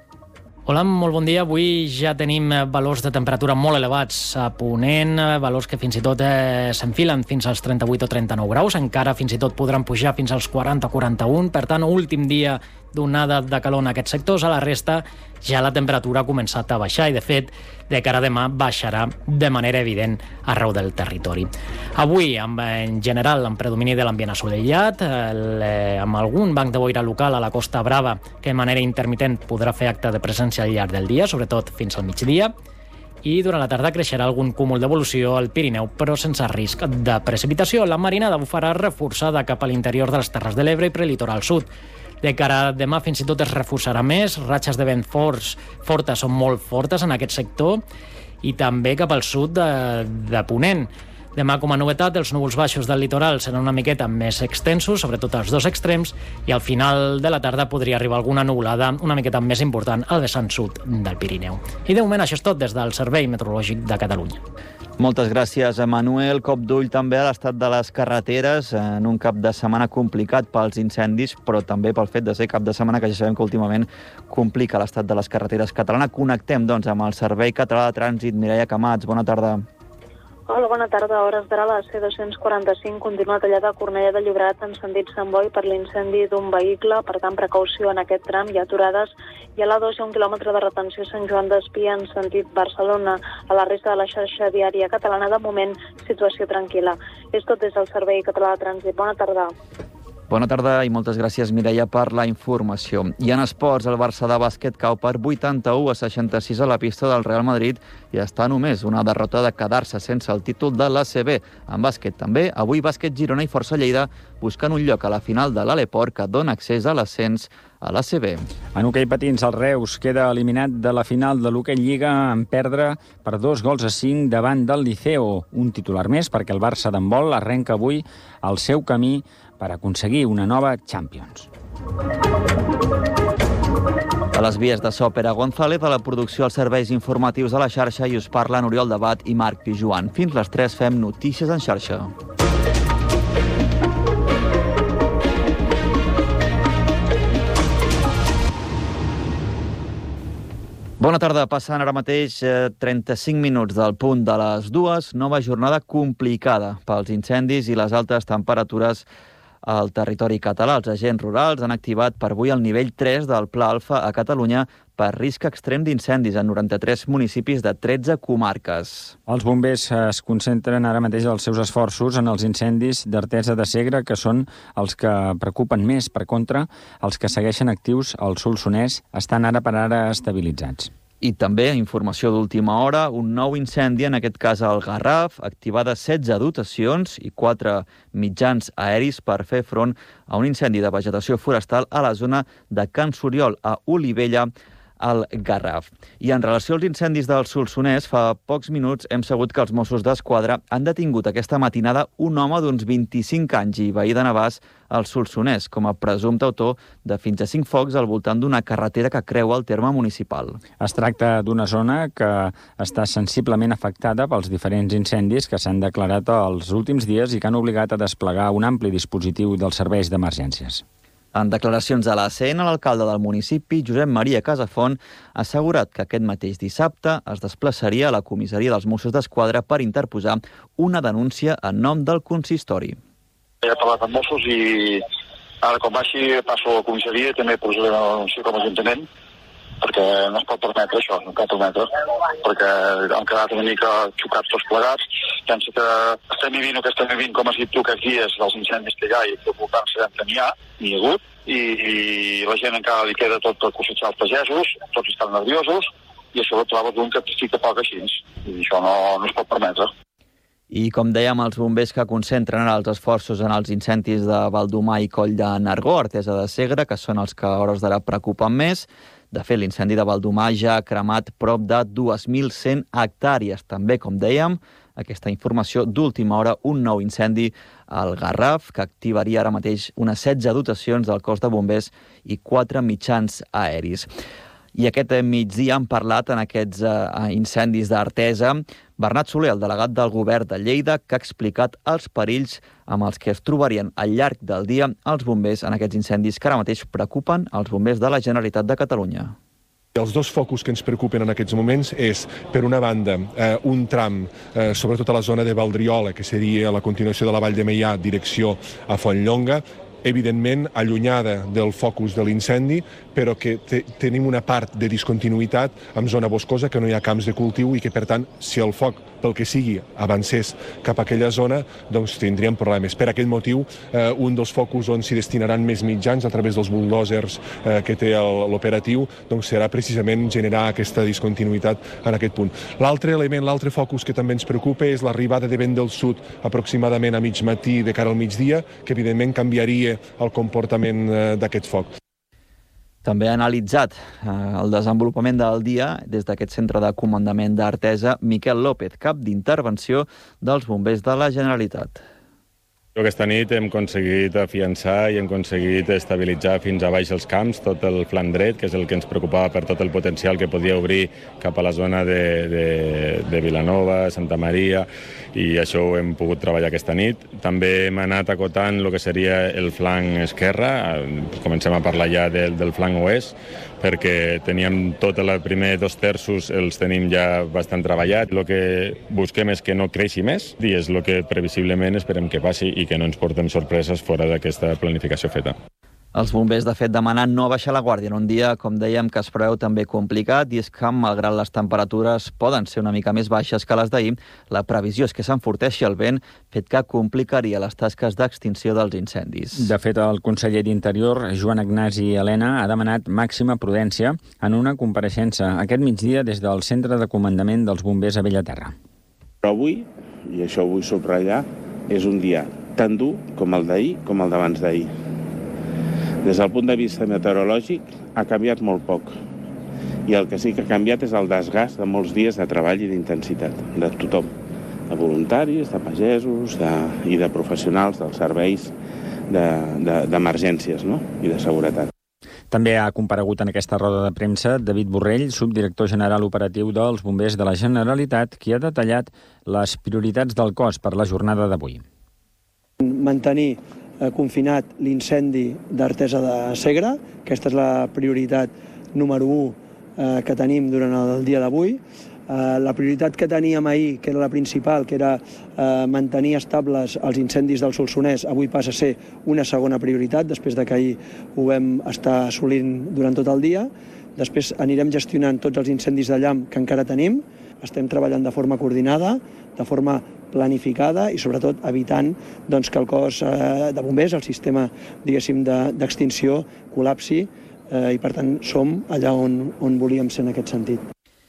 Hola, molt bon dia. Avui ja tenim valors de temperatura molt elevats a Ponent, valors que fins i tot eh, s'enfilen fins als trenta-vuit o trenta-nou graus. Encara fins i tot podran pujar fins als quaranta o quaranta-un. Per tant, últim dia d'onada de calor en aquests sectors. A la resta ja la temperatura ha començat a baixar i, de fet, de cara a demà baixarà de manera evident arreu del territori. Avui, amb, en general, amb predomini de l'ambient assolellat, el, eh, amb algun banc de boira local a la Costa Brava que de manera intermitent podrà fer acte de presència al llarg del dia, sobretot fins al migdia, i durant la tarda creixerà algun cúmul d'evolució al Pirineu, però sense risc de precipitació. La marinada bufarà reforçada cap a l'interior de les Terres de l'Ebre i prelitoral sud. De cara a demà fins i tot es reforçarà més, ratxes de vent forts, fortes o molt fortes en aquest sector, i també cap al sud de, de Ponent. Demà, com a novetat, els núvols baixos del litoral seran una miqueta més extensos, sobretot als dos extrems, i al final de la tarda podria arribar alguna nuvolada una miqueta més important al vessant sud del Pirineu. I de moment això és tot des del Servei Meteorològic de Catalunya. Moltes gràcies, Manuel. Cop d'ull també a l'estat de les carreteres en un cap de setmana complicat pels incendis, però també pel fet de ser cap de setmana que ja sabem que últimament complica l'estat de les carreteres catalana. Connectem, doncs, amb el Servei Català de Trànsit. Mireia Camats, bona tarda. Hola, bona tarda. A hores d'ara la C dos-cents quaranta-cinc continua tallada a Cornellà de Llobregat en sentit Sant Boi per l'incendi d'un vehicle. Per tant, precaució en aquest tram. Hi ha aturades i a l'A dos hi ha un quilòmetre de retenció a Sant Joan d'Espí en sentit Barcelona. A la resta de la xarxa viària catalana, de moment, situació tranquil·la. És tot des del Servei Català de Trànsit. Bona tarda. Bona tarda i moltes gràcies, Mireia, per la informació. I en esports, el Barça de bàsquet cau per vuitanta-u a seixanta-sis a la pista del Real Madrid i està només una derrota de quedar-se sense el títol de l'A C B. En bàsquet també, avui Bàsquet Girona i Força Lleida busquen un lloc a la final de l'Aleport que dona accés a l'ascens a l'A C B. En hoquei patins, el Reus queda eliminat de la final de l'Hoquei Lliga en perdre per dos gols a cinc davant del Liceo. Un titular més perquè el Barça d'handbol arrenca avui el seu camí per aconseguir una nova Champions. A les vies de so, Pere González, a la producció als serveis informatius de la xarxa, i us parlen Oriol Debat i Marc Pijuan. Fins les tres fem Notícies en xarxa. Bona tarda. Passen ara mateix trenta-cinc minuts del punt de les dues. Nova jornada complicada pels incendis i les altes temperatures al territori català. Els agents rurals han activat per avui el nivell tres del Pla Alfa a Catalunya per risc extrem d'incendis en noranta-tres municipis de tretze comarques. Els bombers es concentren ara mateix els seus esforços en els incendis d'Artesa de Segre, que són els que preocupen més. Per contra, els que segueixen actius al Solsonès estan ara per ara estabilitzats. I també, informació d'última hora, un nou incendi, en aquest cas al Garraf, activades setze dotacions i quatre mitjans aeris per fer front a un incendi de vegetació forestal a la zona de Can Soriol, a Olivella, al Garraf. I en relació als incendis del Solsonès, fa pocs minuts hem sabut que els Mossos d'Esquadra han detingut aquesta matinada un home d'uns vint-i-cinc anys i veí de Navàs al Solsonès, com a presumpte autor de fins a cinc focs al voltant d'una carretera que creua el terme municipal. Es tracta d'una zona que està sensiblement afectada pels diferents incendis que s'han declarat els últims dies i que han obligat a desplegar un ampli dispositiu dels serveis d'emergències. En declaracions a la C N, l'alcalde del municipi, Josep Maria Casafont, ha assegurat que aquest mateix dissabte es desplaçaria a la comissaria dels Mossos d'Esquadra per interposar una denúncia en nom del consistori. He parlat amb Mossos i ara, quan baixi, passo a la comissaria i també posaré una denúncia com a ajuntament, perquè no es pot permetre això, no cal permetre, perquè han quedat una mica xocats tots plegats. Penso que estem vivint el que estem vivint, com has dit tu, que aquí és dels incendis que hi ha i que voltant sabem que n'hi ha, n'hi ha hagut, i, i la gent encara li queda tot per cosechar els pagesos, tots estan nerviosos, i això ho trobes d'un que sí que poc així, i això no, no es pot permetre. I com dèiem, els bombers que concentren ara els esforços en els incendis de Baldomar i Coll de Nargó, Artesa de Segre, que són els que a hores d'ara preocupen més. De fet, l'incendi de Baldomar ja ha cremat prop de dues mil cent hectàrees. També, com dèiem, aquesta informació d'última hora, un nou incendi al Garraf, que activaria ara mateix unes setze dotacions del cos de bombers i quatre mitjans aeris. I aquest migdia han parlat en aquests uh, incendis d'Artesa Bernat Soler, el delegat del govern de Lleida, que ha explicat els perills amb els que es trobarien al llarg del dia els bombers en aquests incendis que ara mateix preocupen els bombers de la Generalitat de Catalunya. Els dos focus que ens preocupen en aquests moments és, per una banda, eh, un tram, eh, sobretot a la zona de Valdriola, que seria la continuació de la Vall de Meià, direcció a Fontlllonga, evidentment allunyada del focus de l'incendi, però que te, tenim una part de discontinuïtat amb zona boscosa, que no hi ha camps de cultiu i que, per tant, si el foc, pel que sigui, avancés cap a aquella zona, doncs tindríem problemes. Per aquest motiu, eh, un dels focus on s'hi destinaran més mitjans a través dels bulldozers eh, que té l'operatiu, doncs serà precisament generar aquesta discontinuïtat en aquest punt. L'altre element, l'altre focus que també ens preocupa és l'arribada de vent del sud aproximadament a mig matí de cara al migdia, que evidentment canviaria el comportament eh, d'aquest foc. També ha analitzat eh, el desenvolupament del dia des d'aquest centre de comandament d'Artesa Miquel López, cap d'intervenció dels bombers de la Generalitat. Aquesta nit hem aconseguit afiançar i hem aconseguit estabilitzar fins a baix els camps, tot el flanc dret, que és el que ens preocupava per tot el potencial que podia obrir cap a la zona de, de, de Vilanova, Santa Maria, i això ho hem pogut treballar aquesta nit. També hem anat acotant el que seria el flanc esquerre, comencem a parlar ja del, del flanc oest, perquè teníem tot el primer dos terços, els tenim ja bastant treballat. El que busquem és que no creixi més i és el que previsiblement esperem que passi i que no ens portem sorpreses fora d'aquesta planificació feta. Els bombers, de fet, demanen no baixar la guàrdia en un dia, com dèiem, que es preveu també complicat, i és que, malgrat les temperatures poden ser una mica més baixes que les d'ahir, la previsió és que s'enforteixi el vent, fet que complicaria les tasques d'extinció dels incendis. De fet, el conseller d'Interior, Joan Ignasi Elena, ha demanat màxima prudència en una compareixença aquest migdia des del Centre de Comandament dels Bombers a Bellaterra. Però avui, i això ho vull subratllar, és un dia tan dur com el d'ahir com el d'abans d'ahir. Des del punt de vista meteorològic ha canviat molt poc, i el que sí que ha canviat és el desgast de molts dies de treball i d'intensitat de tothom, de voluntaris, de pagesos de, i de professionals dels serveis d'emergències, de, de, no? I de seguretat. També ha comparegut en aquesta roda de premsa David Borrell, subdirector general operatiu dels Bombers de la Generalitat, qui ha detallat les prioritats del cos per la jornada d'avui. Mantenir confinat l'incendi d'Artesa de Segre. Aquesta és la prioritat número u eh, que tenim durant el dia d'avui. Eh, la prioritat que teníem ahir, que era la principal, que era eh, mantenir estables els incendis del Solsonès, avui passa a ser una segona prioritat, després de que ahir ho vam estar assolint durant tot el dia. Després anirem gestionant tots els incendis de llamp que encara tenim. Estem treballant de forma coordinada, de forma planificada i sobretot evitant doncs, que el cos eh, de bombers, el sistema diguéssim d'extinció, col·lapsi eh, i per tant som allà on, on volíem ser en aquest sentit.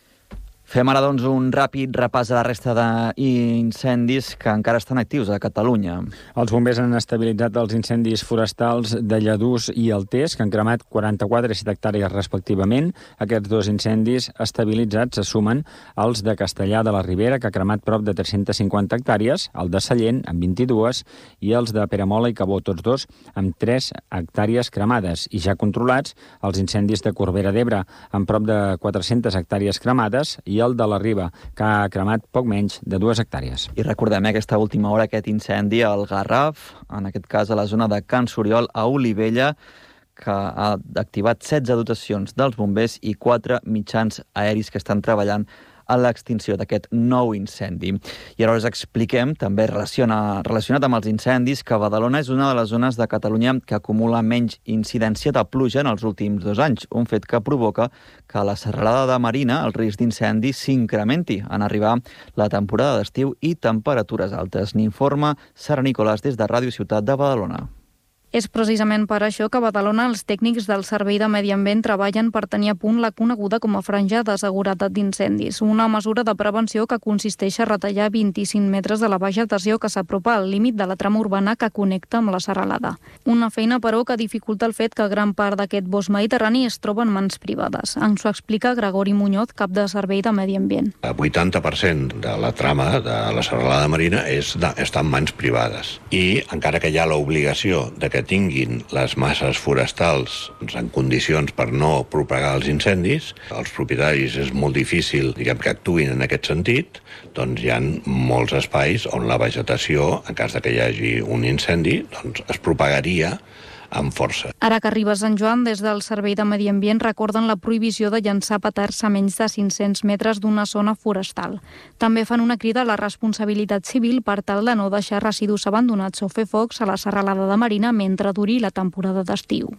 Fem ara doncs, un ràpid repàs a la resta d'incendis que encara estan actius a Catalunya. Els bombers han estabilitzat els incendis forestals de Lladurs i Altés, que han cremat quaranta-quatre i set hectàrees respectivament. Aquests dos incendis estabilitzats se sumen als de Castellar de la Ribera, que ha cremat prop de tres-centes cinquanta hectàrees, el de Sallent, amb vint-i-dues, i els de Peramola i Cabó, tots dos, amb tres hectàrees cremades. I ja controlats, els incendis de Corbera d'Ebre, amb prop de quatre-centes hectàrees cremades, i el de la Riba, que ha cremat poc menys de dues hectàrees. I recordem eh, aquesta última hora, aquest incendi al Garraf, en aquest cas a la zona de Can Soriol, a Olivella, que ha activat setze dotacions dels bombers i quatre mitjans aeris que estan treballant a l'extinció d'aquest nou incendi. I ara us expliquem, també relaciona, relacionat amb els incendis, que Badalona és una de les zones de Catalunya que acumula menys incidència de pluja en els últims dos anys, un fet que provoca que a la serralada de Marina el risc d'incendi s'incrementi en arribar la temporada d'estiu i temperatures altes. N'informa Sara Nicolàs des de Ràdio Ciutat de Badalona. És precisament per això que a Badalona els tècnics del Servei de Medi Ambient treballen per tenir a punt la coneguda com a franja de seguretat d'incendis, una mesura de prevenció que consisteix a retallar vint-i-cinc metres de la vegetació que s'apropa al límit de la trama urbana que connecta amb la serralada. Una feina, però, que dificulta el fet que gran part d'aquest bosc mediterrani es troba en mans privades. Ens ho explica Gregori Muñoz, cap de Servei de Medi Ambient. El vuitanta per cent de la trama de la serralada marina és de, està en mans privades. I encara que hi ha l'obligació de que tinguin les masses forestals doncs, en condicions per no propagar els incendis, els propietaris és molt difícil diguem, que actuïn en aquest sentit, doncs hi ha molts espais on la vegetació, en cas de que hi hagi un incendi, doncs, es propagaria amb força. Ara que arriba Sant Joan, des del Servei de Medi Ambient recorden la prohibició de llançar petards a menys de cinc-cents metres d'una zona forestal. També fan una crida a la responsabilitat civil per tal de no deixar residus abandonats o fer focs a la serralada de Marina mentre duri la temporada d'estiu.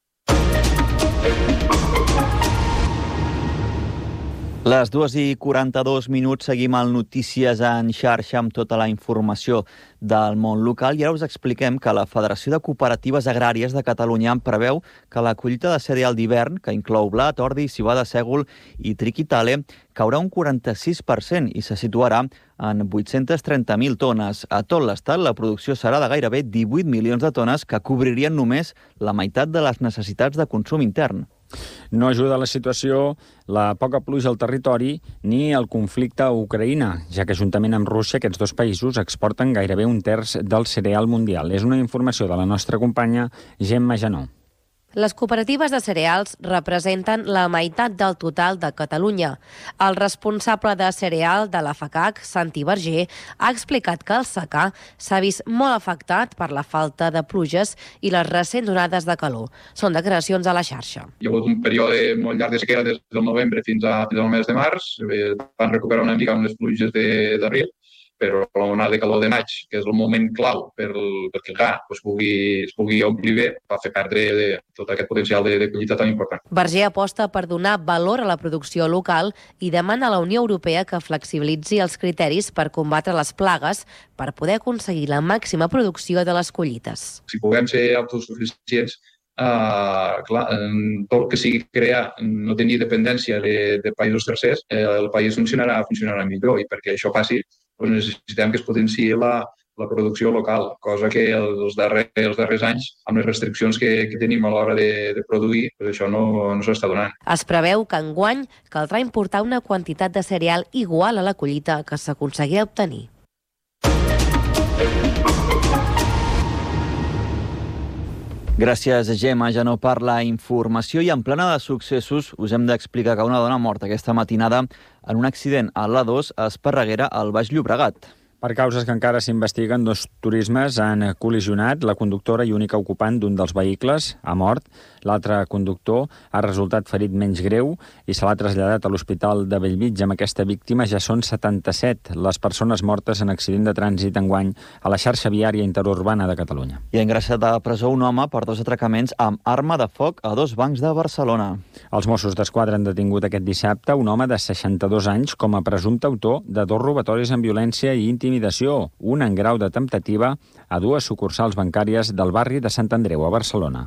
Les dues i quaranta-dos minuts seguim al Notícies en xarxa amb tota la informació del món local i ara us expliquem que la Federació de Cooperatives Agràries de Catalunya preveu que la collita de cereal d'hivern, que inclou blat, ordi, civada, sègol i triquitale, caurà un quaranta-sis per cent i se situarà en vuit-centes trenta mil tones. A tot l'estat, la producció serà de gairebé divuit milions de tones que cobririen només la meitat de les necessitats de consum intern. No ajuda la situació la poca pluja al territori ni el conflicte a Ucraïna, ja que juntament amb Rússia aquests dos països exporten gairebé un terç del cereal mundial. És una informació de la nostra companya Gemma Janó. Les cooperatives de cereals representen la meitat del total de Catalunya. El responsable de cereal de la FACAC, Santi Verger, ha explicat que el secà s'ha vist molt afectat per la falta de pluges i les recents onades de calor. Són declaracions a la xarxa. Hi ha hagut un període molt llarg de sequera des del novembre fins, a, fins al mes de març. Van recuperar una mica amb les pluges d'abril, però l'onada de calor de maig, que és el moment clau per, perquè el gra es pugui, es pugui omplir bé, va fer perdre de, tot aquest potencial de, de collita tan important. Verger aposta per donar valor a la producció local i demana a la Unió Europea que flexibilitzi els criteris per combatre les plagues per poder aconseguir la màxima producció de les collites. Si puguem ser autosuficients, Uh, clar, tot el que sigui crear, no tenir dependència de, de països tercers, eh, el país funcionarà, funcionarà millor i perquè això passi doncs necessitem que es potenciï la, la producció local, cosa que els darrers, els darrers anys, amb les restriccions que, que tenim a l'hora de, de produir, doncs això no, no s'està donant. Es preveu que enguany caldrà importar una quantitat de cereal igual a la collita que s'aconseguia obtenir. Gràcies, Gemma. Ja no per la informació i en plena de successos us hem d'explicar que una dona morta aquesta matinada en un accident a l'A dos a Esparreguera, al Baix Llobregat. Per causes que encara s'investiguen, dos turismes han col·lisionat. La conductora i única ocupant d'un dels vehicles ha mort. L'altre conductor ha resultat ferit menys greu i se l'ha traslladat a l'Hospital de Bellvitge. Amb aquesta víctima ja són setanta-set les persones mortes en accident de trànsit enguany a la xarxa viària interurbana de Catalunya. I ha ingressat a presó un home per dos atracaments amb arma de foc a dos bancs de Barcelona. Els Mossos d'Esquadra han detingut aquest dissabte un home de seixanta-dos anys com a presumpte autor de dos robatoris amb violència i intimidació, un en grau de temptativa a dues sucursals bancàries del barri de Sant Andreu, a Barcelona.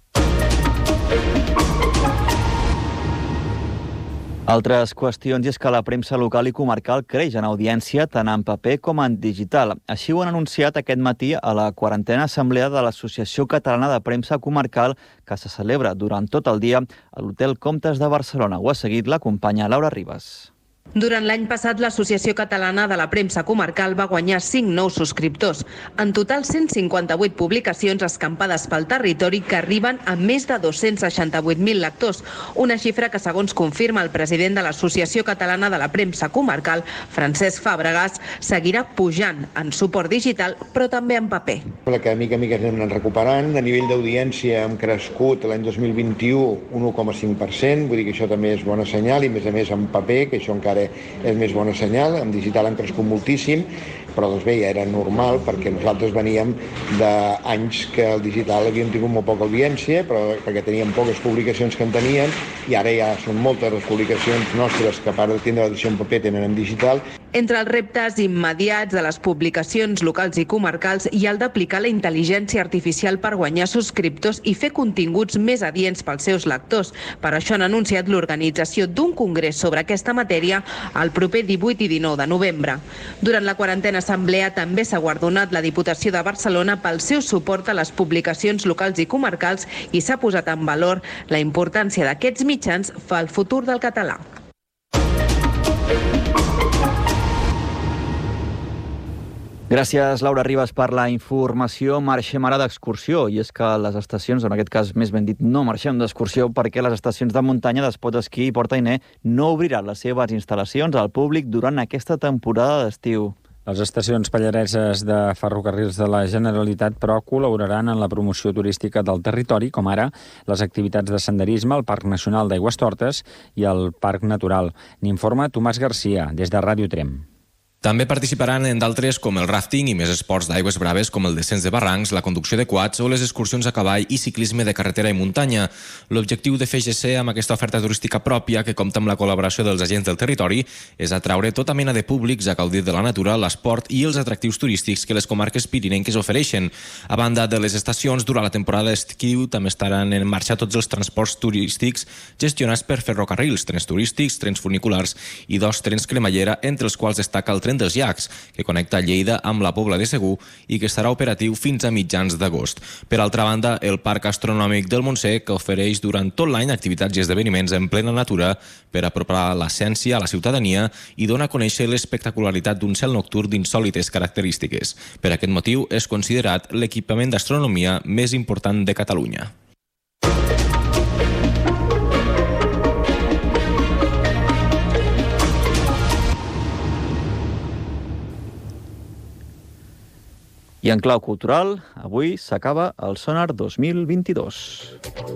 Altres qüestions és que la premsa local i comarcal creix en audiència tant en paper com en digital. Així ho han anunciat aquest matí a la quarantena assemblea de l'Associació Catalana de Premsa Comarcal que se celebra durant tot el dia a l'Hotel Comtes de Barcelona. Ho ha seguit la companya Laura Ribas. Durant l'any passat, l'Associació Catalana de la Premsa Comarcal va guanyar cinc nous subscriptors. En total, cent cinquanta-vuit publicacions escampades pel territori que arriben a més de dos-cents seixanta-vuit mil lectors, una xifra que, segons confirma el president de l'Associació Catalana de la Premsa Comarcal, Francesc Fàbregas, seguirà pujant en suport digital, però també en paper. La que mica a mica anem recuperant. A nivell d'audiència hem crescut l'any dos mil vint-i-u un u coma cinc per cent, vull dir que això també és bona senyal, i a més a més en paper, que això encara és més bona senyal. En digital han crescut moltíssim, però doncs bé, ja era normal perquè nosaltres veníem d'anys que el digital havíem tingut molt poca audiència, però perquè teníem poques publicacions que en tenien, i ara ja són moltes les publicacions nostres que a part de tindre l'edició en paper tenen en digital. Entre els reptes immediats de les publicacions locals i comarcals hi ha el d'aplicar la intel·ligència artificial per guanyar subscriptors i fer continguts més adients pels seus lectors. Per això han anunciat l'organització d'un congrés sobre aquesta matèria el proper divuit i dinou de novembre. Durant la quarantena assemblea també s'ha guardonat la Diputació de Barcelona pel seu suport a les publicacions locals i comarcals i s'ha posat en valor la importància d'aquests mitjans pel futur del català. Gràcies, Laura Ribas, per la informació. Marxem ara d'excursió, i és que les estacions, en aquest cas més ben dit, no marxem d'excursió perquè les estacions de muntanya d'Espot Esquí i Port-Ainé no obriran les seves instal·lacions al públic durant aquesta temporada d'estiu. Les estacions pallareses de ferrocarrils de la Generalitat, però, col·laboraran en la promoció turística del territori, com ara les activitats de senderisme al Parc Nacional d'Aigüestortes i al Parc Natural. N'informa Tomàs Garcia, des de Ràdio Trem. També participaran en d'altres com el rafting i més esports d'aigües braves com el descens de barrancs, la conducció de quads o les excursions a cavall i ciclisme de carretera i muntanya. L'objectiu de F G C amb aquesta oferta turística pròpia, que compta amb la col·laboració dels agents del territori, és atraure tota mena de públics a gaudir de la natura, l'esport i els atractius turístics que les comarques pirinenques ofereixen. A banda de les estacions, durant la temporada d'estiu també estaran en marxa tots els transports turístics gestionats per ferrocarrils, trens turístics, trens funiculars i dos trens cremallera, entre els quals destaca el tren dels Llacs, que connecta Lleida amb la Pobla de Segur i que estarà operatiu fins a mitjans d'agost. Per altra banda, el Parc Astronòmic del Montsec, que ofereix durant tot l'any activitats i esdeveniments en plena natura per apropar la ciència a la ciutadania i dona a conèixer l'espectacularitat d'un cel nocturn d'insòlites característiques. Per aquest motiu, és considerat l'equipament d'astronomia més important de Catalunya. I en clau cultural, avui s'acaba el Sonar dos mil vint-i-dos.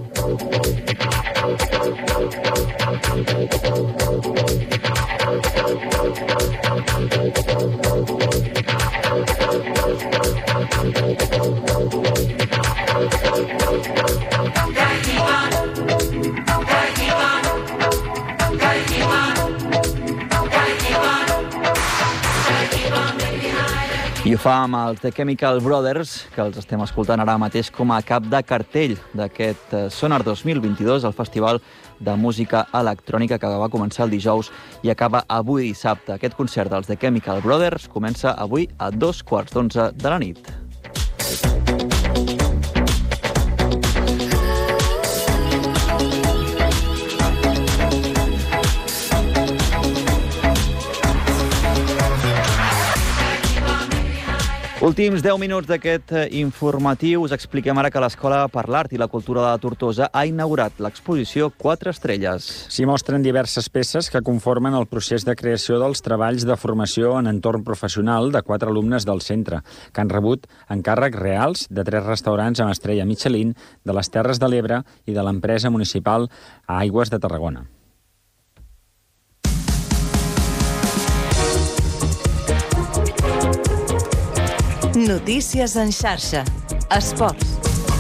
I ho fa amb els The Chemical Brothers, que els estem escoltant ara mateix com a cap de cartell d'aquest Sonar dos mil vint-i-dos, el Festival de Música Electrònica que va començar el dijous i acaba avui dissabte. Aquest concert dels The Chemical Brothers comença avui a dos quarts d'onze de la nit. Últims deu minuts d'aquest informatiu. Us expliquem ara que l'Escola per l'Art i la Cultura de Tortosa ha inaugurat l'exposició Quatre Estrelles. S'hi mostren diverses peces que conformen el procés de creació dels treballs de formació en entorn professional de quatre alumnes del centre, que han rebut encàrrecs reals de tres restaurants amb estrella Michelin, de les Terres de l'Ebre i de l'empresa municipal Aigües de Tarragona. Notícies en xarxa. Esports.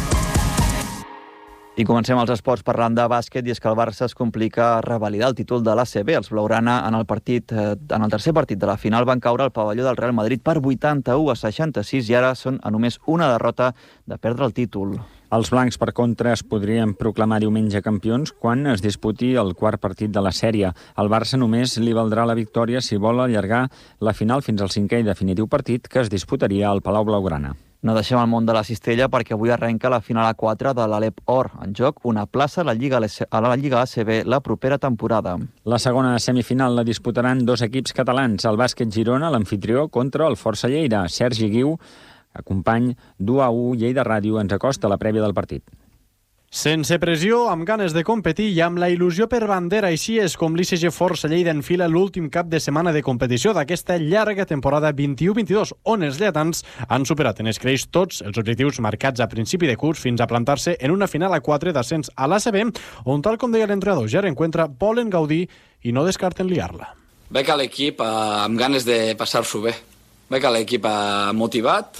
I comencem els esports parlant de bàsquet, i és que el Barça es complica a revalidar el títol de l'A C B. Els blaugrana en el partit, en el tercer partit de la final van caure al pavelló del Real Madrid per vuitanta-u a seixanta-sis i ara són a només una derrota de perdre el títol. Els blancs, per contra, es podrien proclamar diumenge campions quan es disputi el quart partit de la sèrie. Al Barça només li valdrà la victòria si vol allargar la final fins al cinquè i definitiu partit que es disputaria al Palau Blaugrana. No deixem el món de la cistella perquè avui arrenca la final a quatre de l'Alep Or. En joc una plaça a la Lliga a la Lliga A C B la propera temporada. La segona semifinal la disputaran dos equips catalans. El Bàsquet Girona, l'amfitrió, contra el Força Lleida. Sergi Guiu, company d'u a u Lleida Ràdio, ens acosta la prèvia del partit. Sense pressió, amb ganes de competir i amb la il·lusió per bandera, així és com l'I C G Força Lleida enfila l'últim cap de setmana de competició d'aquesta llarga temporada vint-i-u vint-i-dos, on els lleidatans han superat en escreix tots els objectius marcats a principi de curs fins a plantar-se en una final a quatre d'ascens a l'A C B, on, tal com deia l'entrenador Gerard Encuentra, volen gaudir i no descarten liar-la. Veig a l'equip eh, amb ganes de passar-s'ho bé. Veig a l'equip eh, motivat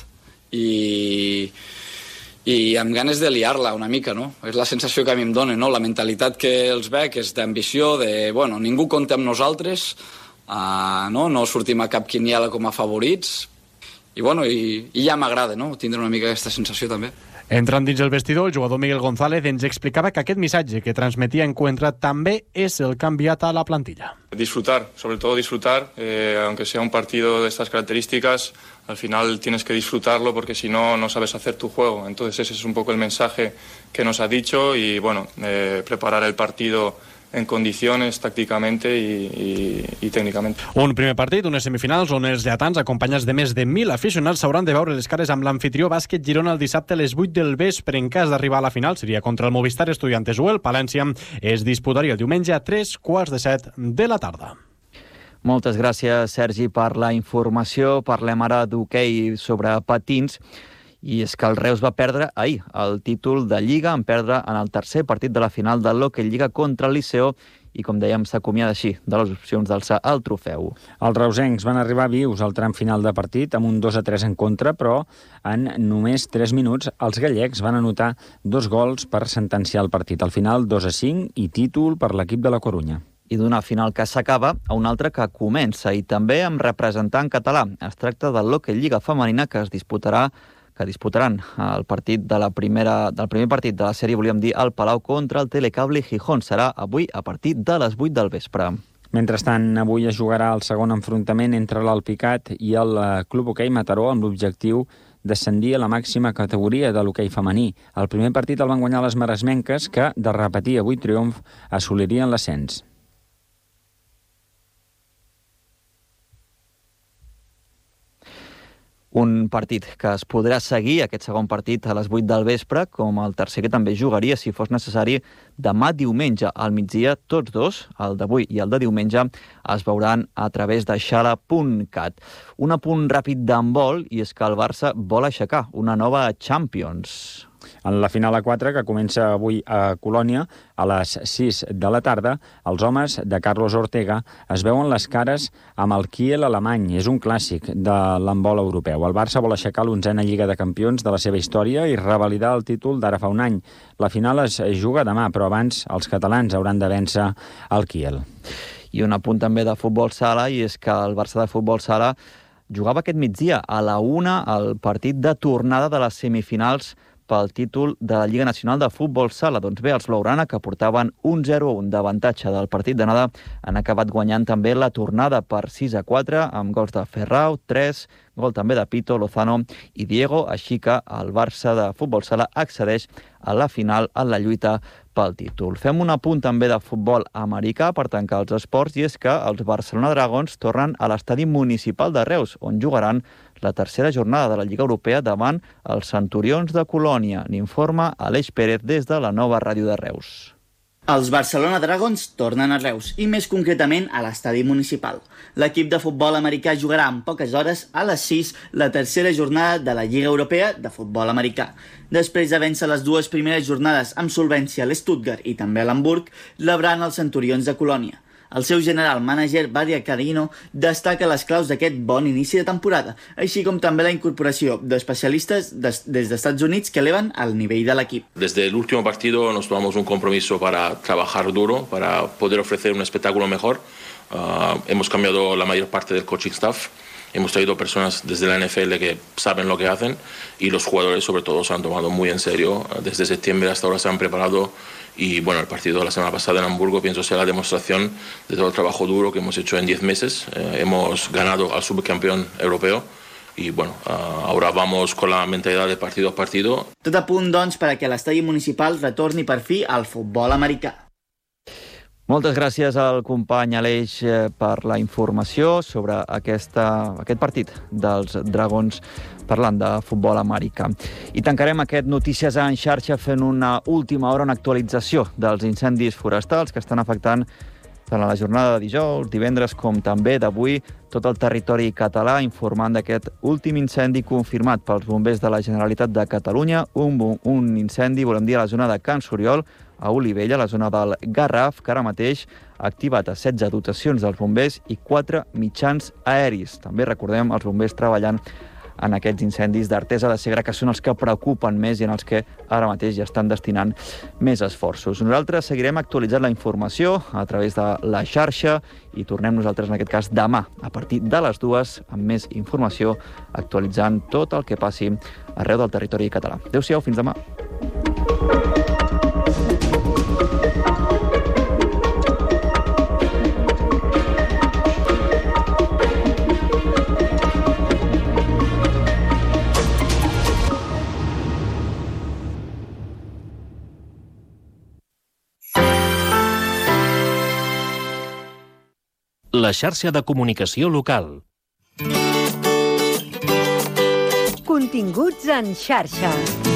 i... i amb ganes de liar-la una mica, no? És la sensació que a mi em dona, no? La mentalitat que els veig és d'ambició, de, bueno, ningú compta amb nosaltres, uh, no? No sortim a cap quiniela com a favorits, i, bueno, i, i ja m'agrada, no? Tindre una mica aquesta sensació també. Entrant dins el vestidor, el jugador Miguel González ens explicava que aquest missatge que transmetia Encuentra també és el canviat a la plantilla. Disfrutar, sobre todo disfrutar, eh, aunque sea un partido de estas características, al final tienes que disfrutarlo porque si no, no sabes hacer tu juego. Entonces ese es un poco el mensaje que nos ha dicho y, bueno, eh, preparar el partido en condiciones tàcticamente i, i, i tècnicament. Un primer partit, unes semifinals on els lleidatans, acompanyats de més de mil aficionats, s'hauran de veure les cares amb l'amfitrió Bàsquet Girona el dissabte a les vuit del vespre. En cas d'arribar a la final seria contra el Movistar Estudiantes o el Palència. Es disputaria el diumenge a tres quarts de set de la tarda. Moltes gràcies, Sergi, per la informació. Parlem ara d'hoquei sobre patins. I és que el Reus va perdre ahir el títol de Lliga, en perdre en el tercer partit de la final de l'Hockey Lliga contra el Liceo, i, com dèiem, s'acomiada així de les opcions d'alçar el trofeu. Els reusencs van arribar vius al tram final de partit amb un dos a tres en contra, però en només tres minuts els gallecs van anotar dos gols per sentenciar el partit. Al final, dos a cinc i títol per l'equip de la Corunya. I d'una final que s'acaba a una altra que comença, i també amb representant català. Es tracta de l'Hockey Lliga femenina que es disputarà que disputaran el partit de la primera, del primer partit de la sèrie, volíem dir, al Palau contra el Telecable Gijón. Serà avui a partir de les vuit del vespre. Mentrestant, avui es jugarà el segon enfrontament entre l'Alpicat i el Club Hoquei Mataró amb l'objectiu d'ascendir a la màxima categoria de l'hoquei femení. El primer partit el van guanyar les maresmenques, que, de repetir avui triomf, assolirien l'ascens. Un partit que es podrà seguir, aquest segon partit, a les vuit del vespre, com el tercer que també jugaria, si fos necessari, demà diumenge al migdia. Tots dos, el d'avui i el de diumenge, es veuran a través de xala punt cat. Un apunt ràpid d'handbol, i és que el Barça vol aixecar una nova Champions. En la final a quatre, que comença avui a Colònia, a les sis de la tarda, els homes de Carlos Ortega es veuen les cares amb el Kiel alemany. És un clàssic de l'handbol europeu. El Barça vol aixecar l'onzena Lliga de Campions de la seva història i revalidar el títol d'ara fa un any. La final es juga demà, però abans els catalans hauran de vèncer el Kiel. I un apunt també de futbol sala, i és que el Barça de futbol sala jugava aquest migdia a la una el partit de tornada de les semifinals pel títol de la Lliga Nacional de Futbol Sala. Doncs bé, els blaugrana, que portaven un zero a un d'avantatge del partit d'anada, han acabat guanyant també la tornada per sis a quatre, amb gols de Ferrau, tres, gol també de Pito, Lozano i Diego, així que el Barça de Futbol Sala accedeix a la final en la lluita pel títol. Fem un apunt també de futbol americà per tancar els esports, i és que els Barcelona Dragons tornen a l'estadi municipal de Reus, on jugaran la tercera jornada de la Lliga Europea davant els Centurions de Colònia. N'informa Aleix Pérez des de la Nova Ràdio de Reus. Els Barcelona Dragons tornen a Reus, i més concretament a l'estadi municipal. L'equip de futbol americà jugarà en poques hores, a les sis, la tercera jornada de la Lliga Europea de futbol americà. Després de vèncer les dues primeres jornades amb solvència a l'Stuttgart i també a l'Hamburg, rebran els Centurions de Colònia. El seu general manager, Badia Carino, destaca les claus d'aquest bon inici de temporada, així com també la incorporació d'especialistes des dels Estats Units que eleven el nivell de l'equip. Desde el último partido nos tomamos un compromiso para trabajar duro, para poder ofrecer un espectáculo mejor. Uh, hemos cambiado la mayor parte del coaching staff. Hemos traído personas desde la N F L que saben lo que hacen y los jugadores sobre todo se han tomado muy en serio. Desde septiembre hasta ahora se han preparado y bueno, el partido de la semana pasada en Hamburgo pienso ser la demostración de todo el trabajo duro que hemos hecho en diez meses. Eh, hemos ganado al subcampeón europeo i bueno, uh, ara vamos con la mentalitat de partido a partido. Tot a punt, doncs, perquè l'estadi municipal retorni per fi al futbol americà. Moltes gràcies al company Aleix per la informació sobre aquesta, aquest partit dels Dragons parlant de futbol americà. I tancarem aquest Notícies en xarxa fent una última hora, una actualització dels incendis forestals que estan afectant tant a la jornada de dijous, divendres, com també d'avui, tot el territori català, informant d'aquest últim incendi confirmat pels bombers de la Generalitat de Catalunya, un, un incendi, volem dir, a la zona de Can Soriol, a Olivella, a la zona del Garraf, que ara mateix ha activat a setze dotacions dels bombers i quatre mitjans aeris. També recordem els bombers treballant en aquests incendis d'Artesa de Segre, que són els que preocupen més i en els que ara mateix ja estan destinant més esforços. Nosaltres seguirem actualitzant la informació a través de la xarxa i tornem nosaltres, en aquest cas, demà, a partir de les dues, amb més informació, actualitzant tot el que passi arreu del territori català. Adéu-siau, fins demà. La xarxa de comunicació local. Continguts en xarxa.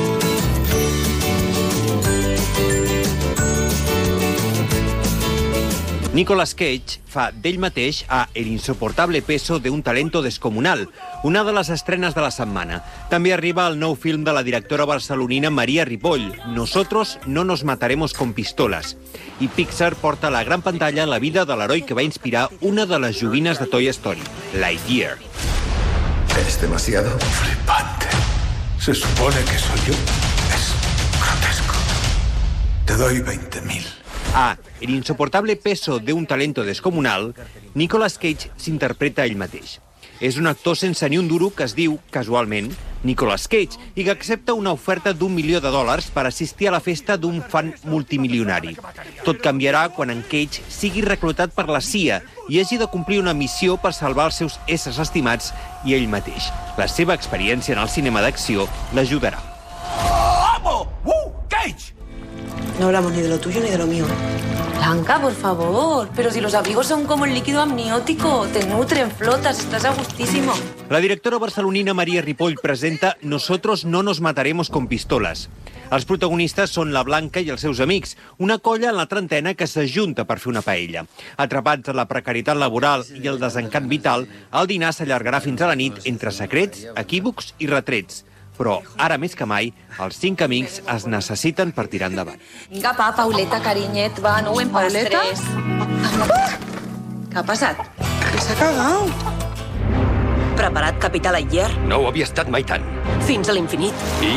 Nicolas Cage fa d'ell mateix a El insoportable peso de un talento descomunal, una de les estrenes de la setmana. També arriba el nou film de la directora barcelonina Maria Ripoll, Nosotros no nos mataremos con pistolas. I Pixar porta a la gran pantalla la vida de l'heroi que va inspirar una de les joguines de Toy Story, Lightyear. Es demasiado flipante. Se supone que soy yo. Es grotesco. Te doy veinte mil. A El insoportable peso de un talento descomunal, Nicolas Cage s'interpreta ell mateix. És un actor sense ni un duro que es diu, casualment, Nicolas Cage, i que accepta una oferta d'un milió de dòlars per assistir a la festa d'un fan multimilionari. Tot canviarà quan en Cage sigui reclutat per la C I A i hagi de complir una missió per salvar els seus éssers estimats i ell mateix. La seva experiència en el cinema d'acció l'ajudarà. ¡Amo! ¡Uh! ¡Cage! No hablamos ni de lo tuyo ni de lo mío. Blanca, por favor. Pero si los amigos son como el líquido amniótico. Te nutren, flotas, estás a gustísimo. La directora barcelonina Maria Ripoll presenta Nosotros no nos mataremos con pistolas. Els protagonistes són la Blanca i els seus amics, una colla en la trentena que s'ajunta per fer una paella. Atrapats a la precarietat laboral i el desencant vital, el dinar s'allargarà fins a la nit entre secrets, equívocs i retrets. Però, ara més que mai, els cinc amics es necessiten per tirar endavant. Vinga, pa, Pauleta, carinyet, va, no ho empastres. Ah! Què ha passat? Que s'ha cagat. Preparat, capità Lightyear? No ho havia estat mai tant. Fins a l'infinit. I...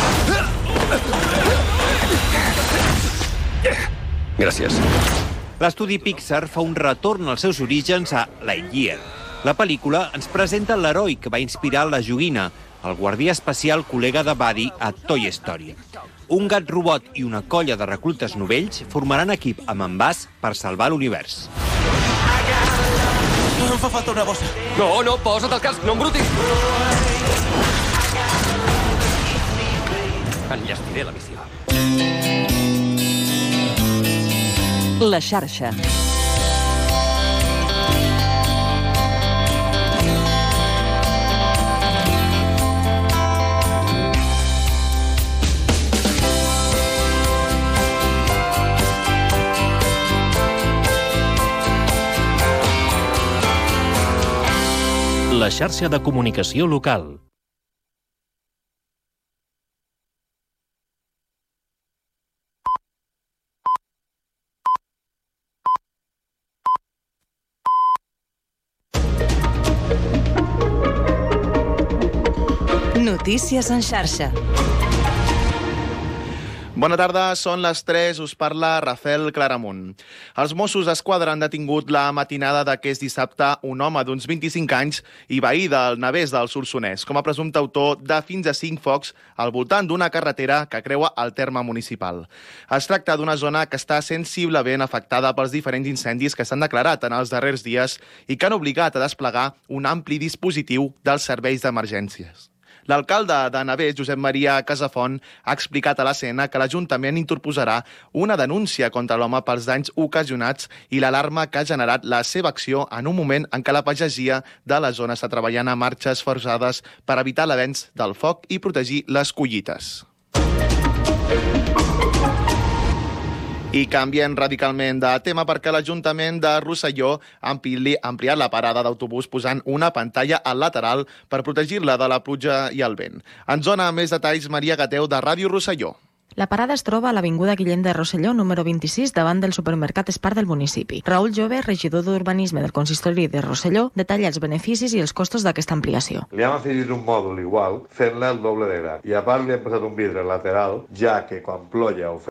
Gràcies. L'estudi Pixar fa un retorn als seus orígens a Lightyear. La pel·lícula ens presenta l'heroi que va inspirar la joguina, el guardià espacial col·lega de Buddy a Toy Story. Un gat robot i una colla de reclutes novells formaran equip amb en Buzz per salvar l'univers. Em fa falta una bossa. No, no, posa't el casc, no embrutis. Enllestiré la missió. La xarxa. La xarxa de comunicació local. Notícies en xarxa. Bona tarda, són les tres, us parla Rafael Claramunt. Els Mossos d'Esquadra han detingut la matinada d'aquest dissabte un home d'uns vint-i-cinc anys i veí del Navès del Solsonès, com a presumpte autor de fins a cinc focs al voltant d'una carretera que creua el terme municipal. Es tracta d'una zona que està sensiblement afectada pels diferents incendis que s'han declarat en els darrers dies i que han obligat a desplegar un ampli dispositiu dels serveis d'emergències. L'alcalde de Navès, Josep Maria Casafont, ha explicat a l'A C N que l'Ajuntament interposarà una denúncia contra l'home pels danys ocasionats i l'alarma que ha generat la seva acció en un moment en què la pagesia de la zona està treballant a marxes forçades per evitar l'avenç del foc i protegir les collites. I canviem radicalment de tema perquè l'Ajuntament de Rosselló ha ampliat la parada d'autobús posant una pantalla al lateral per protegir-la de la pluja i el vent. Ens dona més detalls Maria Gateu, de Ràdio Rosselló. La parada es troba a l'Avinguda Guillem de Rosselló, número vint-i-sis, davant del supermercat Espar del municipi. Raül Jove, regidor d'Urbanisme del Consistori de Rosselló, detalla els beneficis i els costos d'aquesta ampliació. Li hem afegit un mòdul igual, fent-la el doble de gran. I a part li hem posat un vidre lateral, ja que quan ploia o